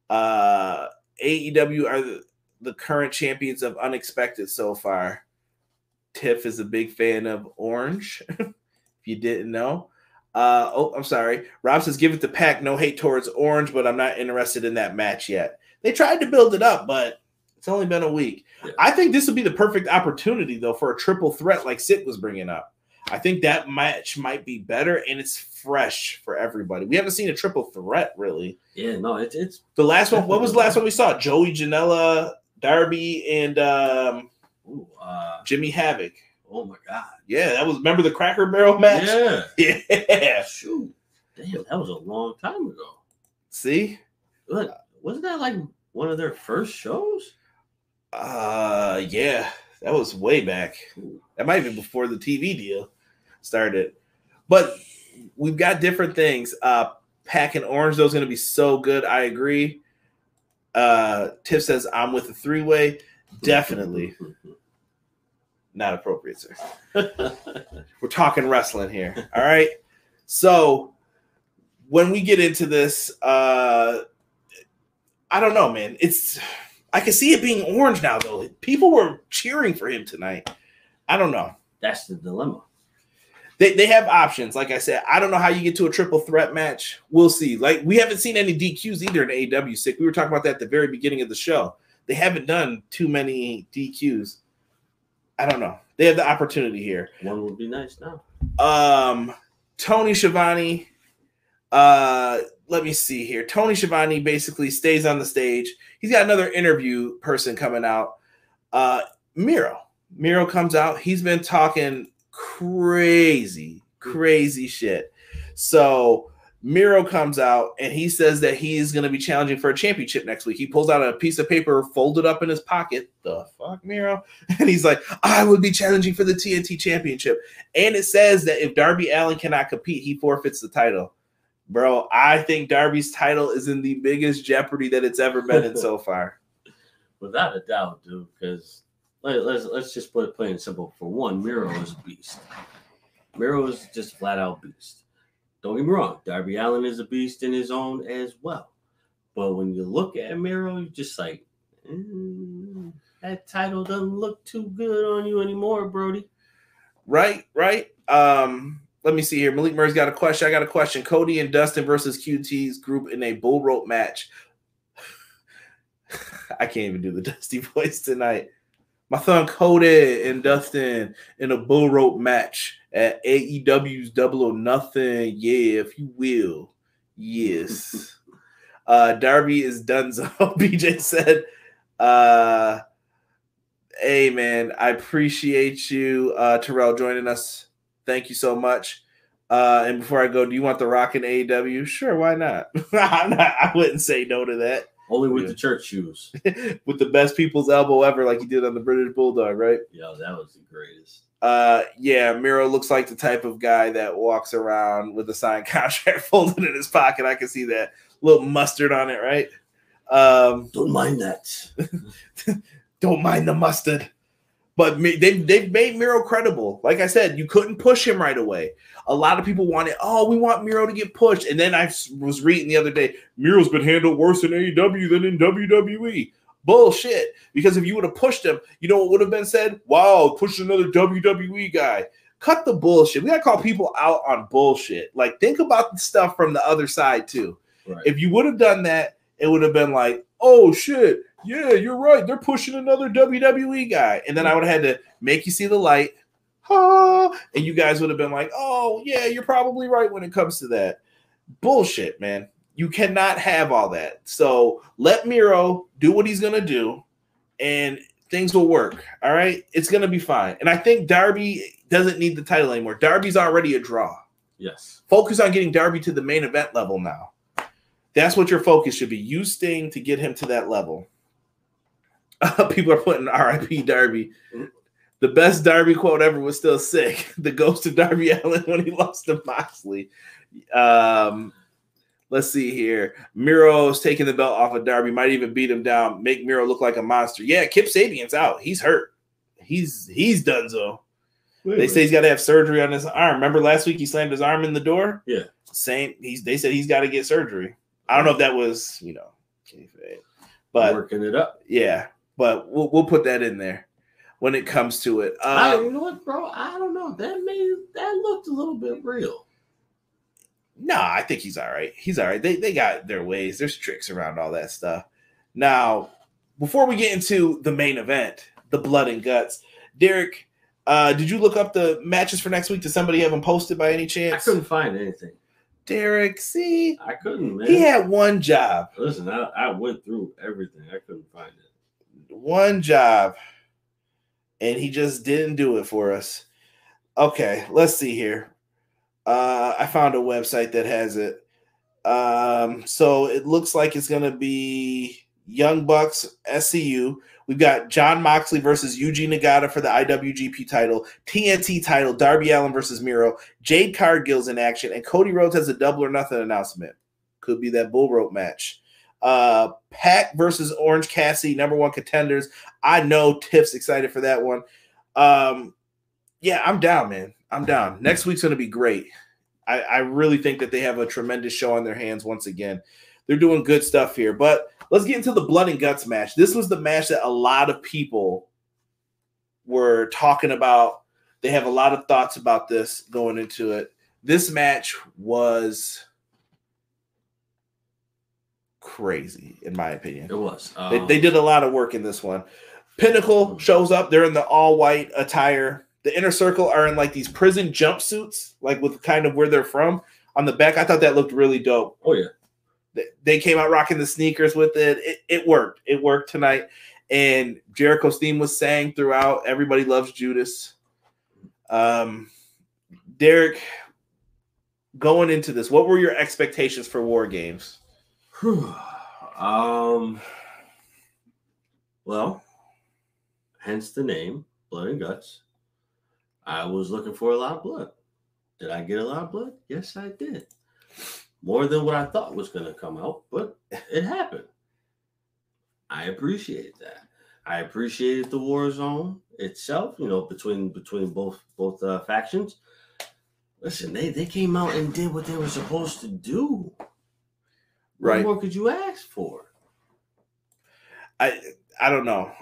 AEW are the current champions of Unexpected so far. Tiff is a big fan of Orange, if you didn't know. I'm sorry. Rob says, give it to Pac. No hate towards Orange, but I'm not interested in that match yet. They tried to build it up, but it's only been a week. Yeah. I think this would be the perfect opportunity, though, for a triple threat like Sid was bringing up. I think that match might be better, and it's fresh for everybody. We haven't seen a triple threat, really. Yeah, no, it's the last one. What was the last one we saw? Joey Janela, Darby, and Ooh, Jimmy Havoc. oh my God. Yeah, that was. Remember the Cracker Barrel match? Yeah. Yeah. Shoot. Damn, that was a long time ago. See? What, wasn't that like one of their first shows? Yeah, that was way back. Ooh. That might have been before the TV deal started. But we've got different things. Pack and Orange, though, is going to be so good. I agree. Tiff says, I'm with the three-way. Definitely. Not appropriate, sir. We're talking wrestling here. All right. So when we get into this, I don't know, man. I can see it being Orange now, though. People were cheering for him tonight. I don't know. That's the dilemma. They have options. Like I said, I don't know how you get to a triple threat match. We'll see. Like, we haven't seen any DQs either in AEW. Sick. We were talking about that at the very beginning of the show. They haven't done too many DQs. I don't know. They have the opportunity here. One would be nice now. Tony Schiavone. Let me see here. Tony Schiavone basically stays on the stage. He's got another interview person coming out. Miro. Miro comes out. He's been talking crazy shit. So Miro comes out and he says that he's going to be challenging for a championship next week. He pulls out a piece of paper folded up in his pocket. The fuck, Miro? And he's like, I will be challenging for the TNT championship. And it says that if Darby Allin cannot compete, he forfeits the title. Bro, I think Darby's title is in the biggest jeopardy that it's ever been in so far. Without a doubt, dude, because let's just put it plain and simple. For one, Miro is a beast. Miro is just flat out beast. Don't get me wrong. Darby Allin is a beast in his own as well. But when you look at Miro, you're just like, that title doesn't look too good on you anymore, Brody. Right. Let me see here. Malik Murray's got a question. I got a question. Cody and Dustin versus QT's group in a bull rope match. I can't even do the Dusty voice tonight. My son Cody and Dustin in a bull rope match at AEW's Double or Nothing. Yeah, if you will. Yes. Darby is donezo. BJ said, hey, man, I appreciate you, Terrell, joining us. Thank you so much. And before I go, do you want The Rock in AEW? Sure, why not? I wouldn't say no to that. Only with the church shoes. With the best people's elbow ever, like he did on the British Bulldog, right? Yeah, that was the greatest. Yeah, Miro looks like the type of guy that walks around with a signed contract folded in his pocket. I can see that. Little mustard on it, right? Don't mind that. Don't mind the mustard. But they've made Miro credible. Like I said, you couldn't push him right away. A lot of people wanted, we want Miro to get pushed. And then I was reading the other day, Miro's been handled worse in AEW than in WWE. Bullshit. Because if you would have pushed him, you know what would have been said? Wow, push another WWE guy. Cut the bullshit. We got to call people out on bullshit. Like, think about the stuff from the other side, too. Right. If you would have done that, it would have been like, oh, shit. Yeah, you're right. They're pushing another WWE guy. And then I would have had to make you see the light. And you guys would have been like, oh, yeah, you're probably right when it comes to that. Bullshit, man. You cannot have all that. So let Miro do what he's going to do, and things will work. All right? It's going to be fine. And I think Darby doesn't need the title anymore. Darby's already a draw. Yes. Focus on getting Darby to the main event level now. That's what your focus should be. Use Sting to get him to that level. People are putting RIP Darby. The best Darby quote ever was still sick. The ghost of Darby Allin when he lost to Moxley. Let's see here. Miro's taking the belt off of Darby. Might even beat him down. Make Miro look like a monster. Yeah, Kip Sabian's out. He's hurt. He's donezo. They say he's got to have surgery on his arm. Remember last week he slammed his arm in the door? Yeah. Same. They said he's got to get surgery. I don't know if that was, but working it up. Yeah. But we'll put that in there when it comes to it. You know what, bro? I don't know. That looked a little bit real. No, I think he's all right. He's all right. They got their ways. There's tricks around all that stuff. Now, before we get into the main event, the blood and guts, Derek, did you look up the matches for next week? Did somebody have them posted by any chance? I couldn't find anything. Derek, see? I couldn't, man. He had one job. Listen, I went through everything. I couldn't find it. One job. and he just didn't do it for us. Okay, let's see here. I found a website that has it. So it looks like it's going to be Young Bucks, SCU. We've got John Moxley versus Yuji Nagata for the IWGP title, TNT title, Darby Allin versus Miro, Jade Cargill's in action, and Cody Rhodes has a Double or Nothing announcement. Could be that bull rope match. Pac versus Orange Cassidy, #1 contenders. I know Tiff's excited for that one. Yeah, I'm down, man. I'm down. Next week's going to be great. I really think that they have a tremendous show on their hands once again. They're doing good stuff here. But let's get into the Blood and Guts match. This was the match that a lot of people were talking about. They have a lot of thoughts about this going into it. This match was crazy, in my opinion. It was. They did a lot of work in this one. Pinnacle shows up. They're in the all-white attire. The Inner Circle are in like these prison jumpsuits, like with kind of where they're from on the back. I thought that looked really dope. Oh, yeah. They came out rocking the sneakers with it. It worked. It worked tonight. And Jericho's theme was sang throughout. Everybody loves Judas. Derek, going into this, what were your expectations for War Games? Well, hence the name, Blood and Guts. I was looking for a lot of blood. Did I get a lot of blood? Yes, I did. More than what I thought was going to come out, but it happened. I appreciated that. I appreciated the war zone itself, between both factions. Listen, they came out and did what they were supposed to do. Right. What more could you ask for? I don't know.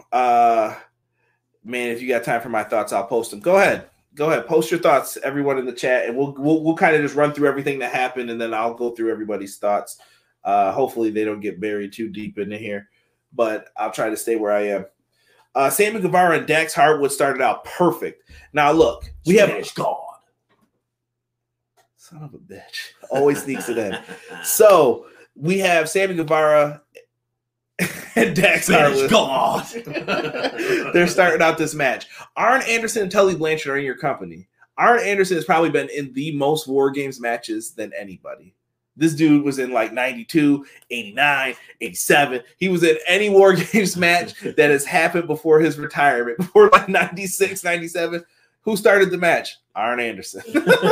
Man, if you got time for my thoughts, I'll post them. Go ahead. Post your thoughts, everyone in the chat, and we'll kind of just run through everything that happened, and then I'll go through everybody's thoughts. Hopefully they don't get buried too deep into here, but I'll try to stay where I am. Sammy Guevara and Dax Harwood started out perfect. Now look, we have God. Son of a bitch. Always sneaks it in. So we have Sammy Guevara and Dax Harwood. God. They're starting out this match. Arn Anderson and Tully Blanchard are in your company. Arn Anderson has probably been in the most War Games matches than anybody. This dude was in like 92, 89, 87. He was in any War Games match that has happened before his retirement, before like 96, 97. Who started the match? Arn Anderson.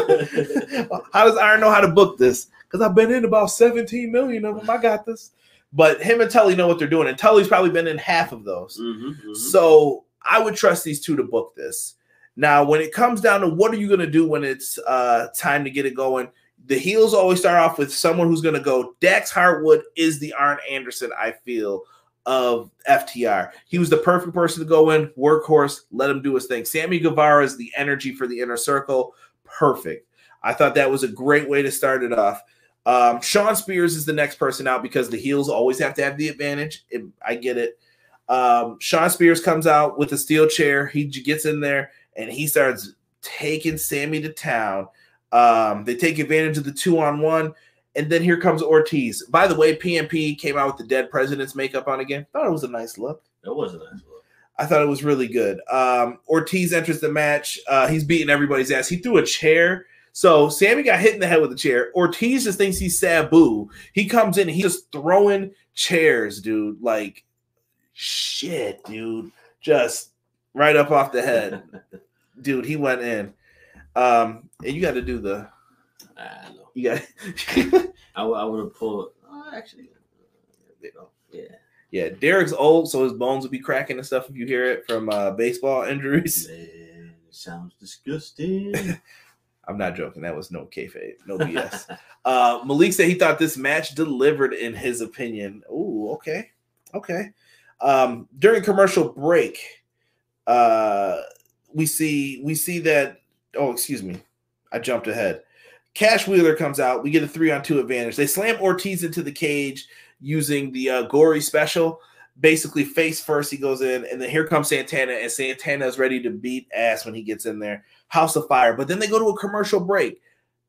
How does Arn know how to book this? Because I've been in about 17 million of them. I got this. But him and Tully know what they're doing, and Tully's probably been in half of those. So I would trust these two to book this. Now, when it comes down to what are you going to do when it's time to get it going, the heels always start off with someone who's going to go. Dax Harwood is the Arn Anderson, I feel, of FTR. He was the perfect person to go in, workhorse, let him do his thing. Sammy Guevara is the energy for the Inner Circle. Perfect. I thought that was a great way to start it off. Shawn Spears is the next person out because the heels always have to have the advantage. I get it. Shawn Spears comes out with a steel chair. He gets in there and he starts taking Sammy to town. They take advantage of the 2-on-1, and then here comes Ortiz. By the way, PMP came out with the Dead President's makeup on again. Thought it was a nice look. It was a nice look. I thought it was really good. Ortiz enters the match. He's beating everybody's ass. He threw a chair. So Sammy got hit in the head with a chair. Ortiz just thinks he's Sabu. He comes in and he's just throwing chairs, dude. Like, shit, dude. Just right up off the head. Dude, he went in. And you got to do the... I know. You got. I would have pulled... actually, yeah. Yeah, Derek's old, so his bones would be cracking and stuff if you hear it from baseball injuries. Man, it sounds disgusting. I'm not joking. That was no kayfabe, no BS. Malik said he thought this match delivered in his opinion. Ooh, okay. During commercial break, we see that. Oh, excuse me, I jumped ahead. Cash Wheeler comes out. We get a 3-on-2 advantage. They slam Ortiz into the cage using the gory special. Basically, face first, he goes in, and then here comes Santana, and Santana is ready to beat ass when he gets in there. House of Fire. But then they go to a commercial break.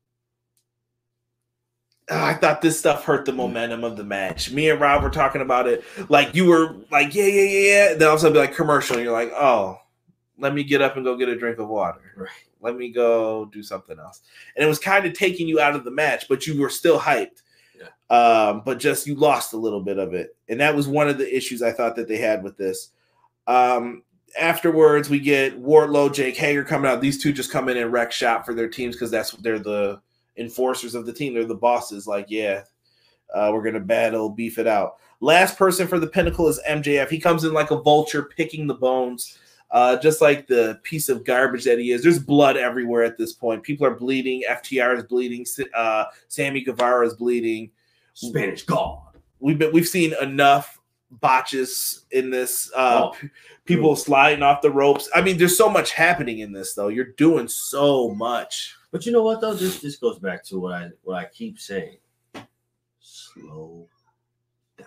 I thought this stuff hurt the momentum of the match. Me and Rob were talking about it. Like, you were like, yeah. Then all of a sudden, be like, commercial, and you're like, oh, let me get up and go get a drink of water. Right. Let me go do something else. And it was kind of taking you out of the match, but you were still hyped. Yeah. But just you lost a little bit of it. And that was one of the issues I thought that they had with this. Afterwards, we get Wardlow, Jake Hager coming out. These two just come in and wreck shop for their teams because they're the enforcers of the team. They're the bosses. Like, yeah, we're going to battle, beef it out. Last person for the Pinnacle is MJF. He comes in like a vulture, picking the bones, just like the piece of garbage that he is. There's blood everywhere at this point. People are bleeding. FTR is bleeding. Sammy Guevara is bleeding. Spanish God. We've seen enough botches in this. People sliding off the ropes. I mean, there's so much happening in this, though. You're doing so much. But you know what, though? This goes back to what I keep saying. Slow down.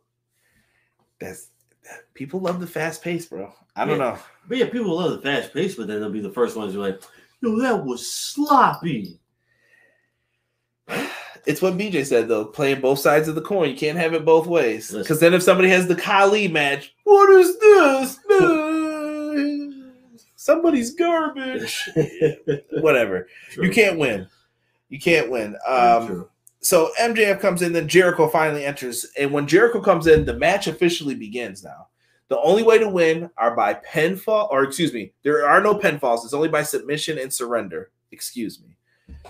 People love the fast pace, bro. I don't know. But yeah, people love the fast pace, but then they'll be the first ones who are like, yo, that was sloppy. It's what BJ said, though. Playing both sides of the coin. You can't have it both ways. Because then if somebody has the Khali match, what is this? Somebody's garbage. Whatever. True. You can't win. You can't win. So MJF comes in, then Jericho finally enters. And when Jericho comes in, the match officially begins now. The only way to win are by pinfall, or excuse me, there are no pinfalls. It's only by submission and surrender. Excuse me.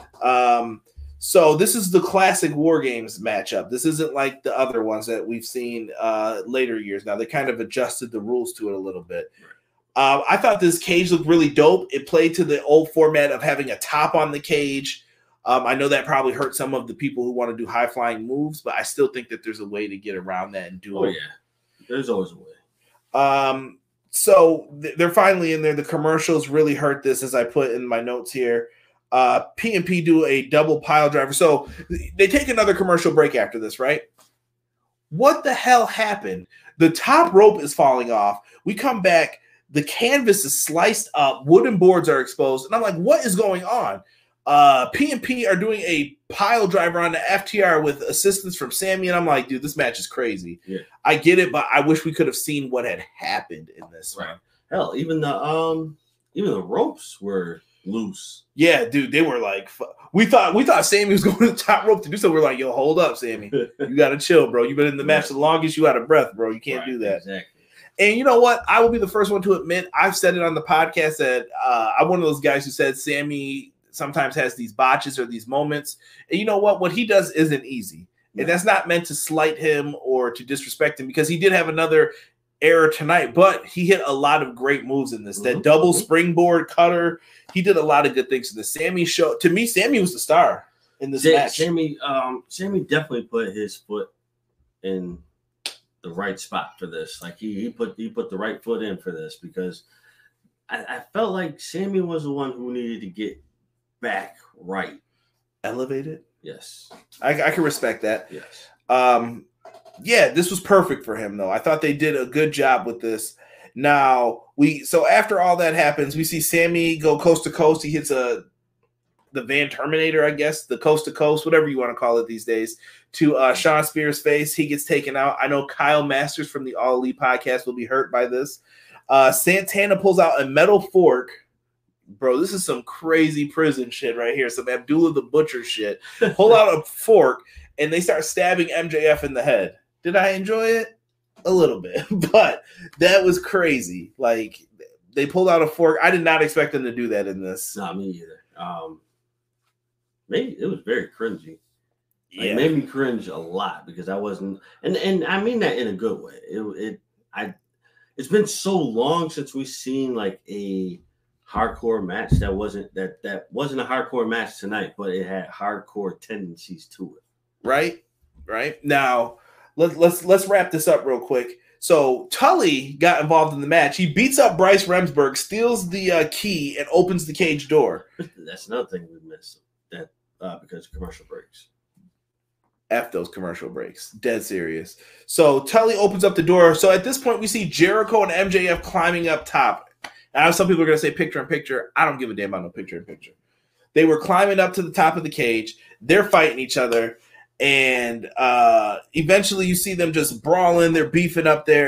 So this is the classic War Games matchup. This isn't like the other ones that we've seen later years. Now they kind of adjusted the rules to it a little bit. I thought this cage looked really dope. It played to the old format of having a top on the cage. I know that probably hurt some of the people who want to do high flying moves, but I still think that there's a way to get around that and do it. Oh yeah, there's always a way. So they're finally in there. The commercials really hurt this, as I put in my notes here. P&P do a double pile driver. So they take another commercial break after this, right? What the hell happened? The top rope is falling off. We come back. The canvas is sliced up. Wooden boards are exposed. And I'm like, what is going on? P&P are doing a pile driver on the FTR with assistance from Sammy. And I'm like, dude, this match is crazy. Yeah. I get it, but I wish we could have seen what had happened in this one. Hell, even the ropes were loose. Yeah, dude, they were like, we thought Sammy was going to the top rope to do so. We're like, yo, hold up, Sammy. You got to chill, bro. You've been in the match the longest. You out of breath, bro. You can't do that. Exactly. And you know what? I will be the first one to admit, I've said it on the podcast that I'm one of those guys who said Sammy sometimes has these botches or these moments. And you know what? What he does isn't easy. Yeah. And that's not meant to slight him or to disrespect him, because he did have another error tonight, but he hit a lot of great moves in this. That double springboard cutter, he did a lot of good things in the Sammy show. To me, Sammy was the star in this match. Sammy definitely put his foot in the right spot for this. Like he put the right foot in for this, because I felt like Sammy was the one who needed to get back right. Elevated? Yes. I can respect that. Yes. Yeah, this was perfect for him, though. I thought they did a good job with this. Now, so after all that happens, we see Sammy go coast to coast. He hits the Van Terminator, I guess, the coast to coast, whatever you want to call it these days, to Sean Spears' face. He gets taken out. I know Kyle Masters from the All Elite podcast will be hurt by this. Santana pulls out a metal fork. Bro, this is some crazy prison shit right here. Some Abdullah the Butcher shit. Pull out a fork, and they start stabbing MJF in the head. Did I enjoy it? A little bit, but that was crazy. Like, they pulled out a fork. I did not expect them to do that in this. Not me either. Maybe it was very cringy. It Yeah. made me cringe a lot, because I wasn't, and I mean that in a good way. It's been so long since we've seen like a hardcore match that wasn't a hardcore match tonight, but it had hardcore tendencies to it. Right. Now, let's wrap this up real quick. So Tully got involved in the match. He beats up Bryce Remsburg, steals the key, and opens the cage door. That's another thing we missed, that because of commercial breaks. F those commercial breaks. Dead serious. So Tully opens up the door. So at this point, we see Jericho and MJF climbing up top. And I know some people are going to say picture in picture. I don't give a damn about no picture in picture. They were climbing up to the top of the cage. They're fighting each other. And eventually you see them just brawling. They're beefing up there.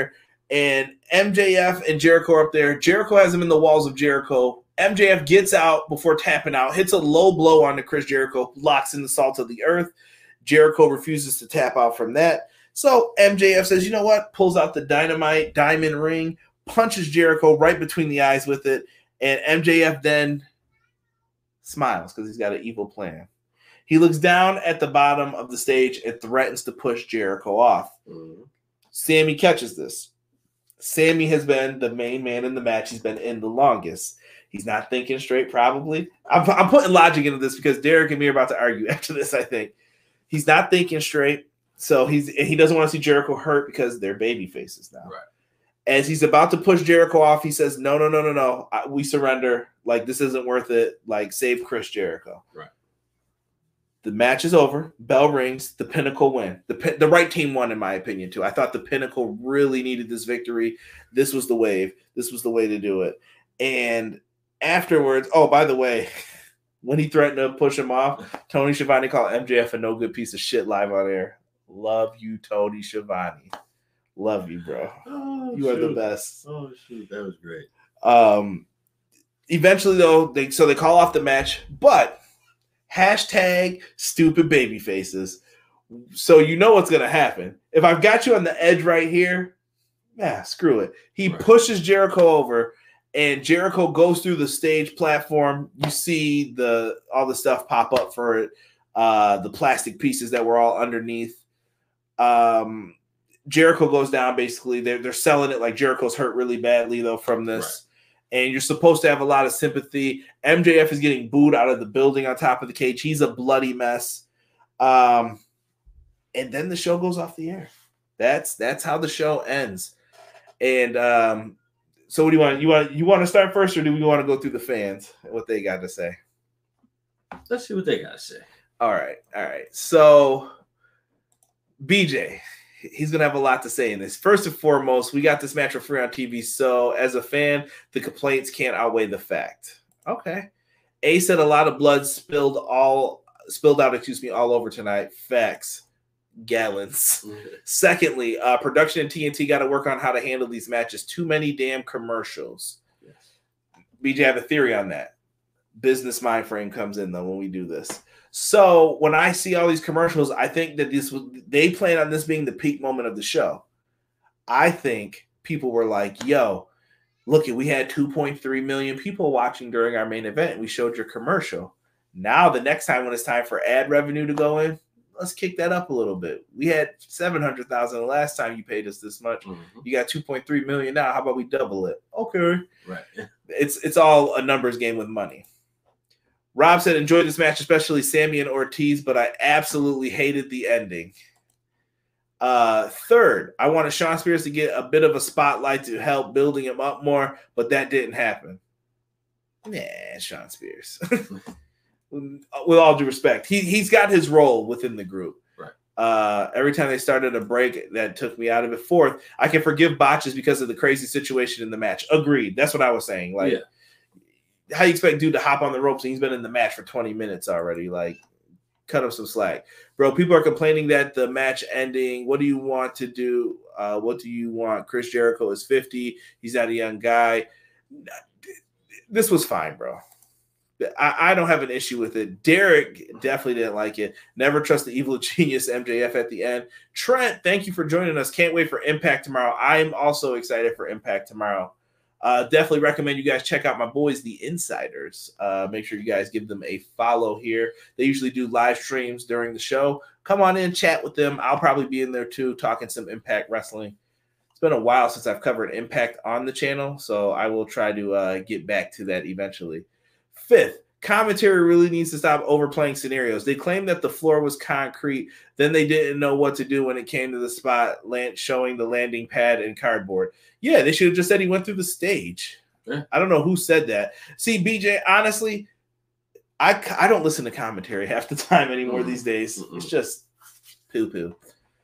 And MJF and Jericho are up there. Jericho has him in the walls of Jericho. MJF gets out before tapping out, hits a low blow onto Chris Jericho, locks in the salt of the earth. Jericho refuses to tap out from that. So MJF says, you know what? Pulls out the dynamite diamond ring, punches Jericho right between the eyes with it. And MJF then smiles because he's got an evil plan. He looks down at the bottom of the stage and threatens to push Jericho off. Mhm. Sammy catches this. Sammy has been the main man in the match. He's been in the longest. He's not thinking straight, probably. I'm putting logic into this because Derek and me are about to argue after this, I think. He's not thinking straight, so he doesn't want to see Jericho hurt because they're baby faces now. Right. As he's about to push Jericho off, he says, no. We surrender. Like, this isn't worth it. Like, save Chris Jericho. Right. The match is over. Bell rings. The Pinnacle win. The right team won, in my opinion, too. I thought the Pinnacle really needed this victory. This was the wave. This was the way to do it. And afterwards, oh, by the way, when he threatened to push him off, Tony Schiavone called MJF a no good piece of shit live on air. Love you, Tony Schiavone. Love you, bro. Oh, You are the best. Oh, shoot. That was great. Eventually, though, they call off the match, but hashtag stupid baby faces. So you know what's going to happen. If I've got you on the edge right here, yeah, screw it. He pushes Jericho over, and Jericho goes through the stage platform. You see all the stuff pop up for it, the plastic pieces that were all underneath. Jericho goes down, basically. They're selling it like Jericho's hurt really badly, though, from this. Right. And you're supposed to have a lot of sympathy. MJF is getting booed out of the building on top of the cage. He's a bloody mess. And then the show goes off the air. That's how the show ends. And so what do you want? You want to start first, or do we want to go through the fans and what they got to say? Let's see what they got to say. All right. So BJ, he's going to have a lot to say in this. First and foremost, we got this match for free on TV. So as a fan, the complaints can't outweigh the fact. Okay. A said a lot of blood spilled out, all over tonight. Facts. Gallons. Secondly, production and TNT got to work on how to handle these matches. Too many damn commercials. Yes. BJ, I have a theory on that. Business mind frame comes in, though, when we do this. So when I see all these commercials, I think that they plan on this being the peak moment of the show. I think people were like, yo, look, we had 2.3 million people watching during our main event. We showed your commercial. Now the next time when it's time for ad revenue to go in, let's kick that up a little bit. We had 700,000 the last time you paid us this much. Mm-hmm. You got 2.3 million now. How about we double it? Okay. Right. It's all a numbers game with money. Rob said, enjoyed this match, especially Sammy and Ortiz, but I absolutely hated the ending. Third, I wanted Shawn Spears to get a bit of a spotlight to help building him up more, but that didn't happen. Nah, Shawn Spears. With all due respect, he's got his role within the group. Right. Every time they started a break, that took me out of it. Fourth, I can forgive botches because of the crazy situation in the match. Agreed. That's what I was saying. Like, how you expect dude to hop on the ropes and he's been in the match for 20 minutes already? Like, cut him some slack. Bro, people are complaining that the match ending, what do you want to do? What do you want? Chris Jericho is 50. He's not a young guy. This was fine, bro. I don't have an issue with it. Derek definitely didn't like it. Never trust the evil genius MJF at the end. Trent, thank you for joining us. Can't wait for Impact tomorrow. I'm also excited for Impact tomorrow. Definitely recommend you guys check out my boys, the Insiders. Make sure you guys give them a follow here. They usually do live streams during the show. Come on in, chat with them. I'll probably be in there too, talking some Impact Wrestling. It's been a while since I've covered Impact on the channel, so I will try to get back to that eventually. Fifth, commentary really needs to stop overplaying scenarios. They claim that the floor was concrete, then they didn't know what to do when it came to the spot, showing the landing pad and cardboard. Yeah, they should have just said he went through the stage. Yeah. I don't know who said that. See, BJ, honestly, I don't listen to commentary half the time anymore these days. It's just poo-poo.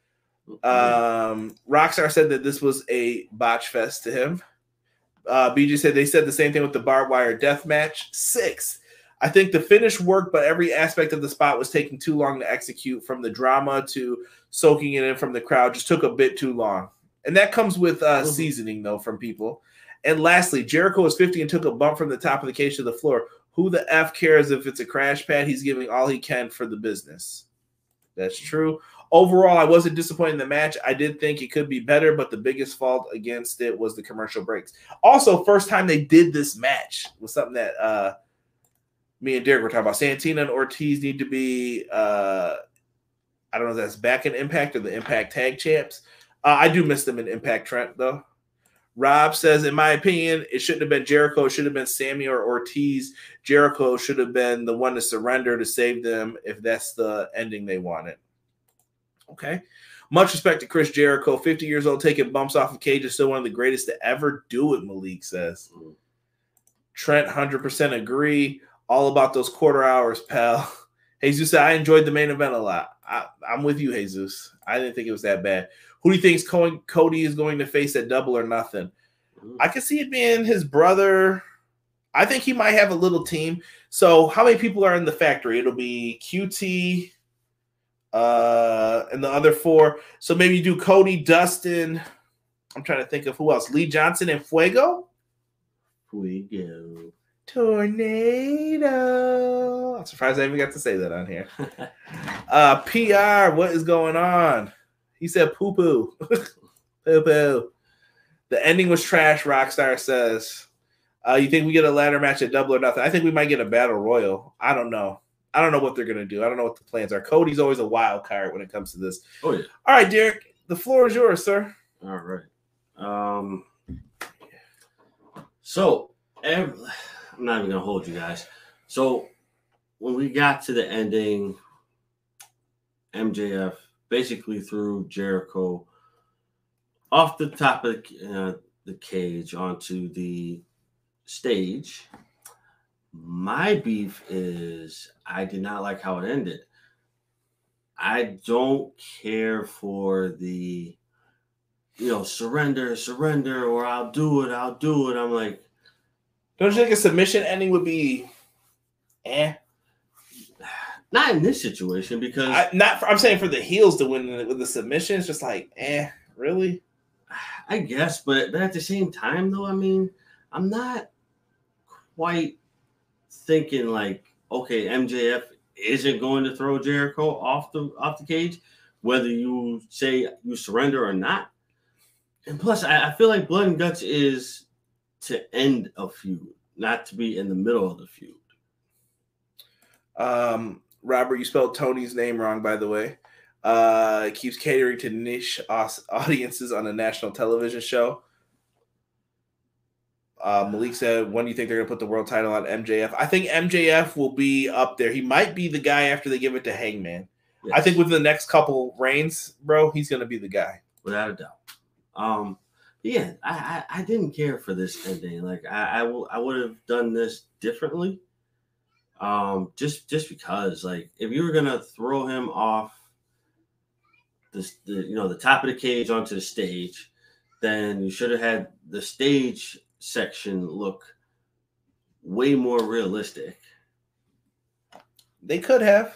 Rockstar said that this was a botch fest to him. BJ said they said the same thing with the barbed wire death match. 6. I think the finish worked, but every aspect of the spot was taking too long to execute. From the drama to soaking it in from the crowd, just took a bit too long. And that comes with seasoning, though, from people. And lastly, Jericho was 50 and took a bump from the top of the cage to the floor. Who the F cares if it's a crash pad? He's giving all he can for the business. That's true. Overall, I wasn't disappointed in the match. I did think it could be better, but the biggest fault against it was the commercial breaks. Also, first time they did this match was something that me and Derek were talking about. Santina and Ortiz need to be, I don't know if that's back in Impact or the Impact Tag Champs. I do miss them in Impact, Trent, though. Rob says, in my opinion, it shouldn't have been Jericho. It should have been Sammy or Ortiz. Jericho should have been the one to surrender to save them if that's the ending they wanted. Okay. Much respect to Chris Jericho. 50 years old, taking bumps off of cage is still one of the greatest to ever do it, Malik says. Trent, 100% agree. All about those quarter hours, pal. Jesus said, I enjoyed the main event a lot. I'm with you, Jesus. I didn't think it was that bad. Who do you think Cody is going to face at Double or Nothing? I can see it being his brother. I think he might have a little team. So how many people are in the factory? It'll be QT and the other 4. So maybe you do Cody, Dustin. I'm trying to think of who else. Lee Johnson and Fuego? Fuego. Tornado. I'm surprised I even got to say that on here. PR, what is going on? He said poo-poo. Poo-poo. The ending was trash, Rockstar says. You think we get a ladder match at Double or Nothing? I think we might get a Battle Royal. I don't know. I don't know what they're going to do. I don't know what the plans are. Cody's always a wild card when it comes to this. Oh, yeah. All right, Derek. The floor is yours, sir. All right. So, I'm not even going to hold you guys. So, when we got to the ending, MJF basically threw Jericho off the top of the cage onto the stage. My beef is I did not like how it ended. I don't care for the, surrender, or I'll do it. I'm like, don't you think a submission ending would be Not in this situation because I'm saying for the heels to win with the submission, it's just like, really? I guess, but at the same time, though, I mean, I'm not quite thinking like, okay, MJF isn't going to throw Jericho off the cage, whether you say you surrender or not. And plus, I feel like Blood and Guts is to end a feud, not to be in the middle of the feud. Robert, you spelled Tony's name wrong, by the way. Keeps catering to niche audiences on a national television show. Malik said, when do you think they're going to put the world title on MJF? I think MJF will be up there. He might be the guy after they give it to Hangman. Yes. I think within the next couple reigns, bro, he's going to be the guy. Without a doubt. Yeah, I didn't care for this ending. Like, I would have done this differently. Just because, like, if you were gonna throw him off the top of the cage onto the stage, then you should have had the stage section look way more realistic. They could have.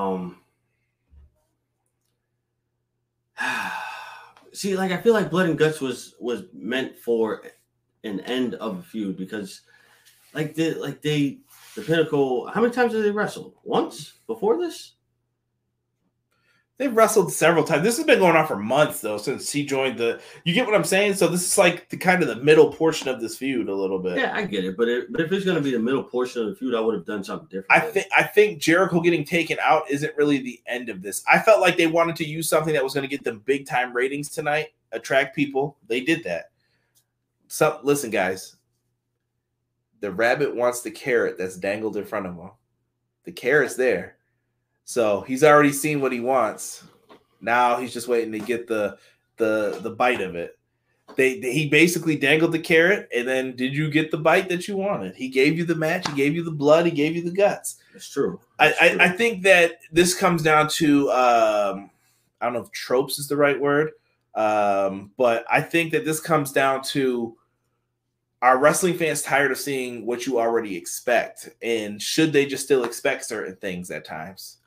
See, like, I feel like Blood and Guts was meant for an end of a feud because, the Pinnacle, how many times did they wrestle? Once before this? They've wrestled several times. This has been going on for months, though, since he joined the. You get what I'm saying? So this is like the kind of the middle portion of this feud a little bit. Yeah, I get it. But if it's going to be the middle portion of the feud, I would have done something different. I think Jericho getting taken out isn't really the end of this. I felt like they wanted to use something that was going to get them big time ratings tonight, attract people. They did that. So listen, guys. The rabbit wants the carrot that's dangled in front of him. The carrot's there. So he's already seen what he wants. Now he's just waiting to get the bite of it. He basically dangled the carrot, and then did you get the bite that you wanted? He gave you the match. He gave you the blood. He gave you the guts. That's true. I think that this comes down to I don't know if tropes is the right word, but I think that this comes down to, are wrestling fans tired of seeing what you already expect? And should they just still expect certain things at times?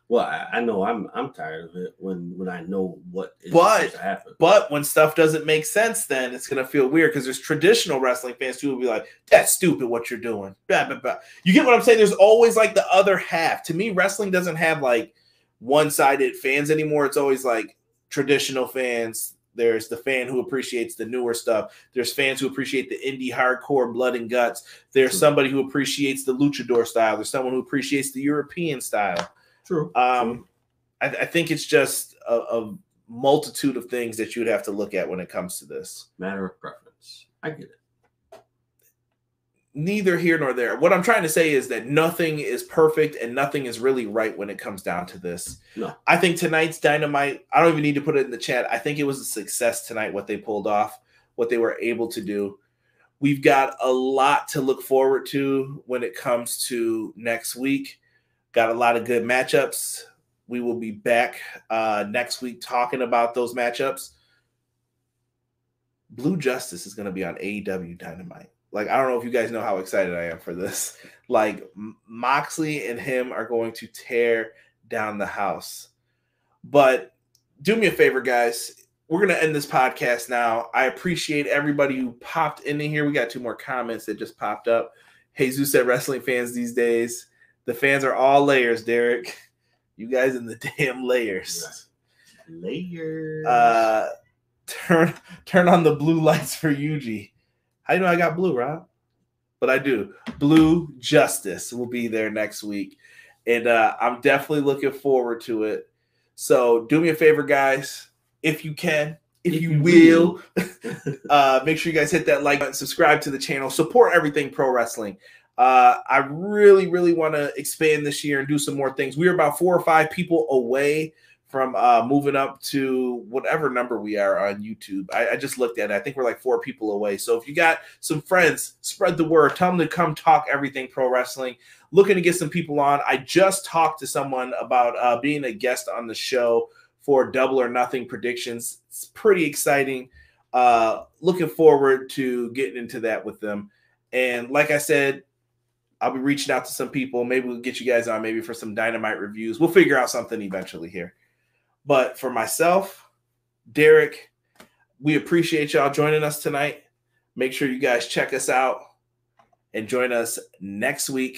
Well, I know I'm tired of it when I know what is supposed to happen. But when stuff doesn't make sense, then it's gonna feel weird because there's traditional wrestling fans who will be like, "That's stupid what you're doing." Blah, blah, blah. You get what I'm saying? There's always like the other half. To me, wrestling doesn't have like one-sided fans anymore. It's always like traditional fans. There's the fan who appreciates the newer stuff. There's fans who appreciate the indie hardcore blood and guts. There's somebody who appreciates the luchador style. There's someone who appreciates the European style. True. I think it's just a multitude of things that you would have to look at when it comes to this. Matter of preference. I get it. Neither here nor there. What I'm trying to say is that nothing is perfect and nothing is really right when it comes down to this. No. I think tonight's Dynamite, I don't even need to put it in the chat. I think it was a success tonight, what they pulled off, what they were able to do. We've got a lot to look forward to when it comes to next week. Got a lot of good matchups. We will be back next week talking about those matchups. Blue Justice is going to be on AEW Dynamite. Like, I don't know if you guys know how excited I am for this. Like, Moxley and him are going to tear down the house. But do me a favor, guys. We're going to end this podcast now. I appreciate everybody who popped into here. We got 2 more comments that just popped up. Jesus said wrestling fans these days. The fans are all layers, Derek. You guys in the damn layers. Layers. Turn on the blue lights for Yuji. How do you know I got blue, Rob? But I do. Blue Justice will be there next week. And I'm definitely looking forward to it. So do me a favor, guys. If you can, if you will, make sure you guys hit that like button, subscribe to the channel, support everything pro wrestling. I really, really want to expand this year and do some more things. We are about 4 or 5 people away from moving up to whatever number we are on YouTube. I just looked at it. I think we're like 4 people away. So if you got some friends, spread the word. Tell them to come talk everything pro wrestling. Looking to get some people on. I just talked to someone about being a guest on the show for Double or Nothing predictions. It's pretty exciting. Looking forward to getting into that with them. And like I said, I'll be reaching out to some people. Maybe we'll get you guys on maybe for some Dynamite reviews. We'll figure out something eventually here. But for myself, Derek, we appreciate y'all joining us tonight. Make sure you guys check us out and join us next week.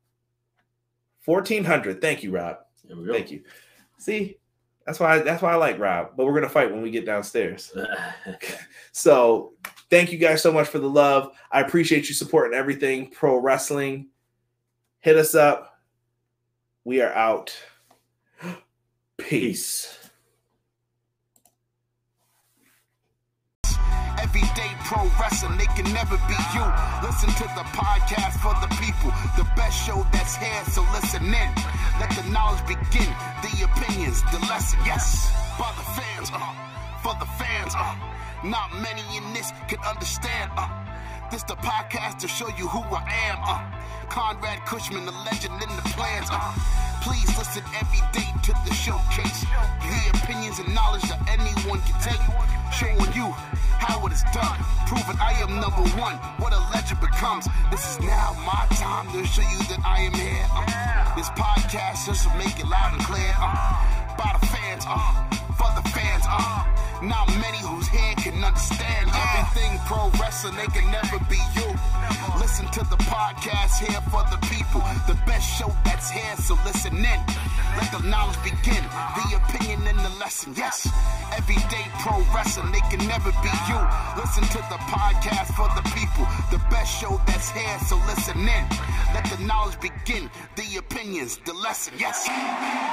1400. Thank you, Rob. There we go. Thank you. See, that's why I like Rob. But we're going to fight when we get downstairs. So thank you guys so much for the love. I appreciate you supporting everything pro wrestling. Hit us up. We are out. Peace. Everyday pro wrestling, they can never be you. Listen to the podcast for the people, the best show that's here, so listen in. Let the knowledge begin, the opinions, the lesson, yes. By the fans, for the fans, not many in this can understand, this the podcast to show you who I am, Conrad Cushman, the legend in the plans, please listen every day to the showcase, the opinions and knowledge that anyone can take, showing you how it is done, proving I am number one, what a legend becomes. This is now my time to show you that I am here. This podcast just to make it loud and clear. By the fans, for the fans, not many who's here can understand everything pro wrestling, they can never be you. Listen to the podcast here for the people, the best show that's here, so listen in. Let the knowledge begin, the opinion and the lesson, yes. Everyday pro wrestling, they can never be you. Listen to the podcast for the people, the best show that's here, so listen in. Let the knowledge begin, the opinions, the lesson, yes.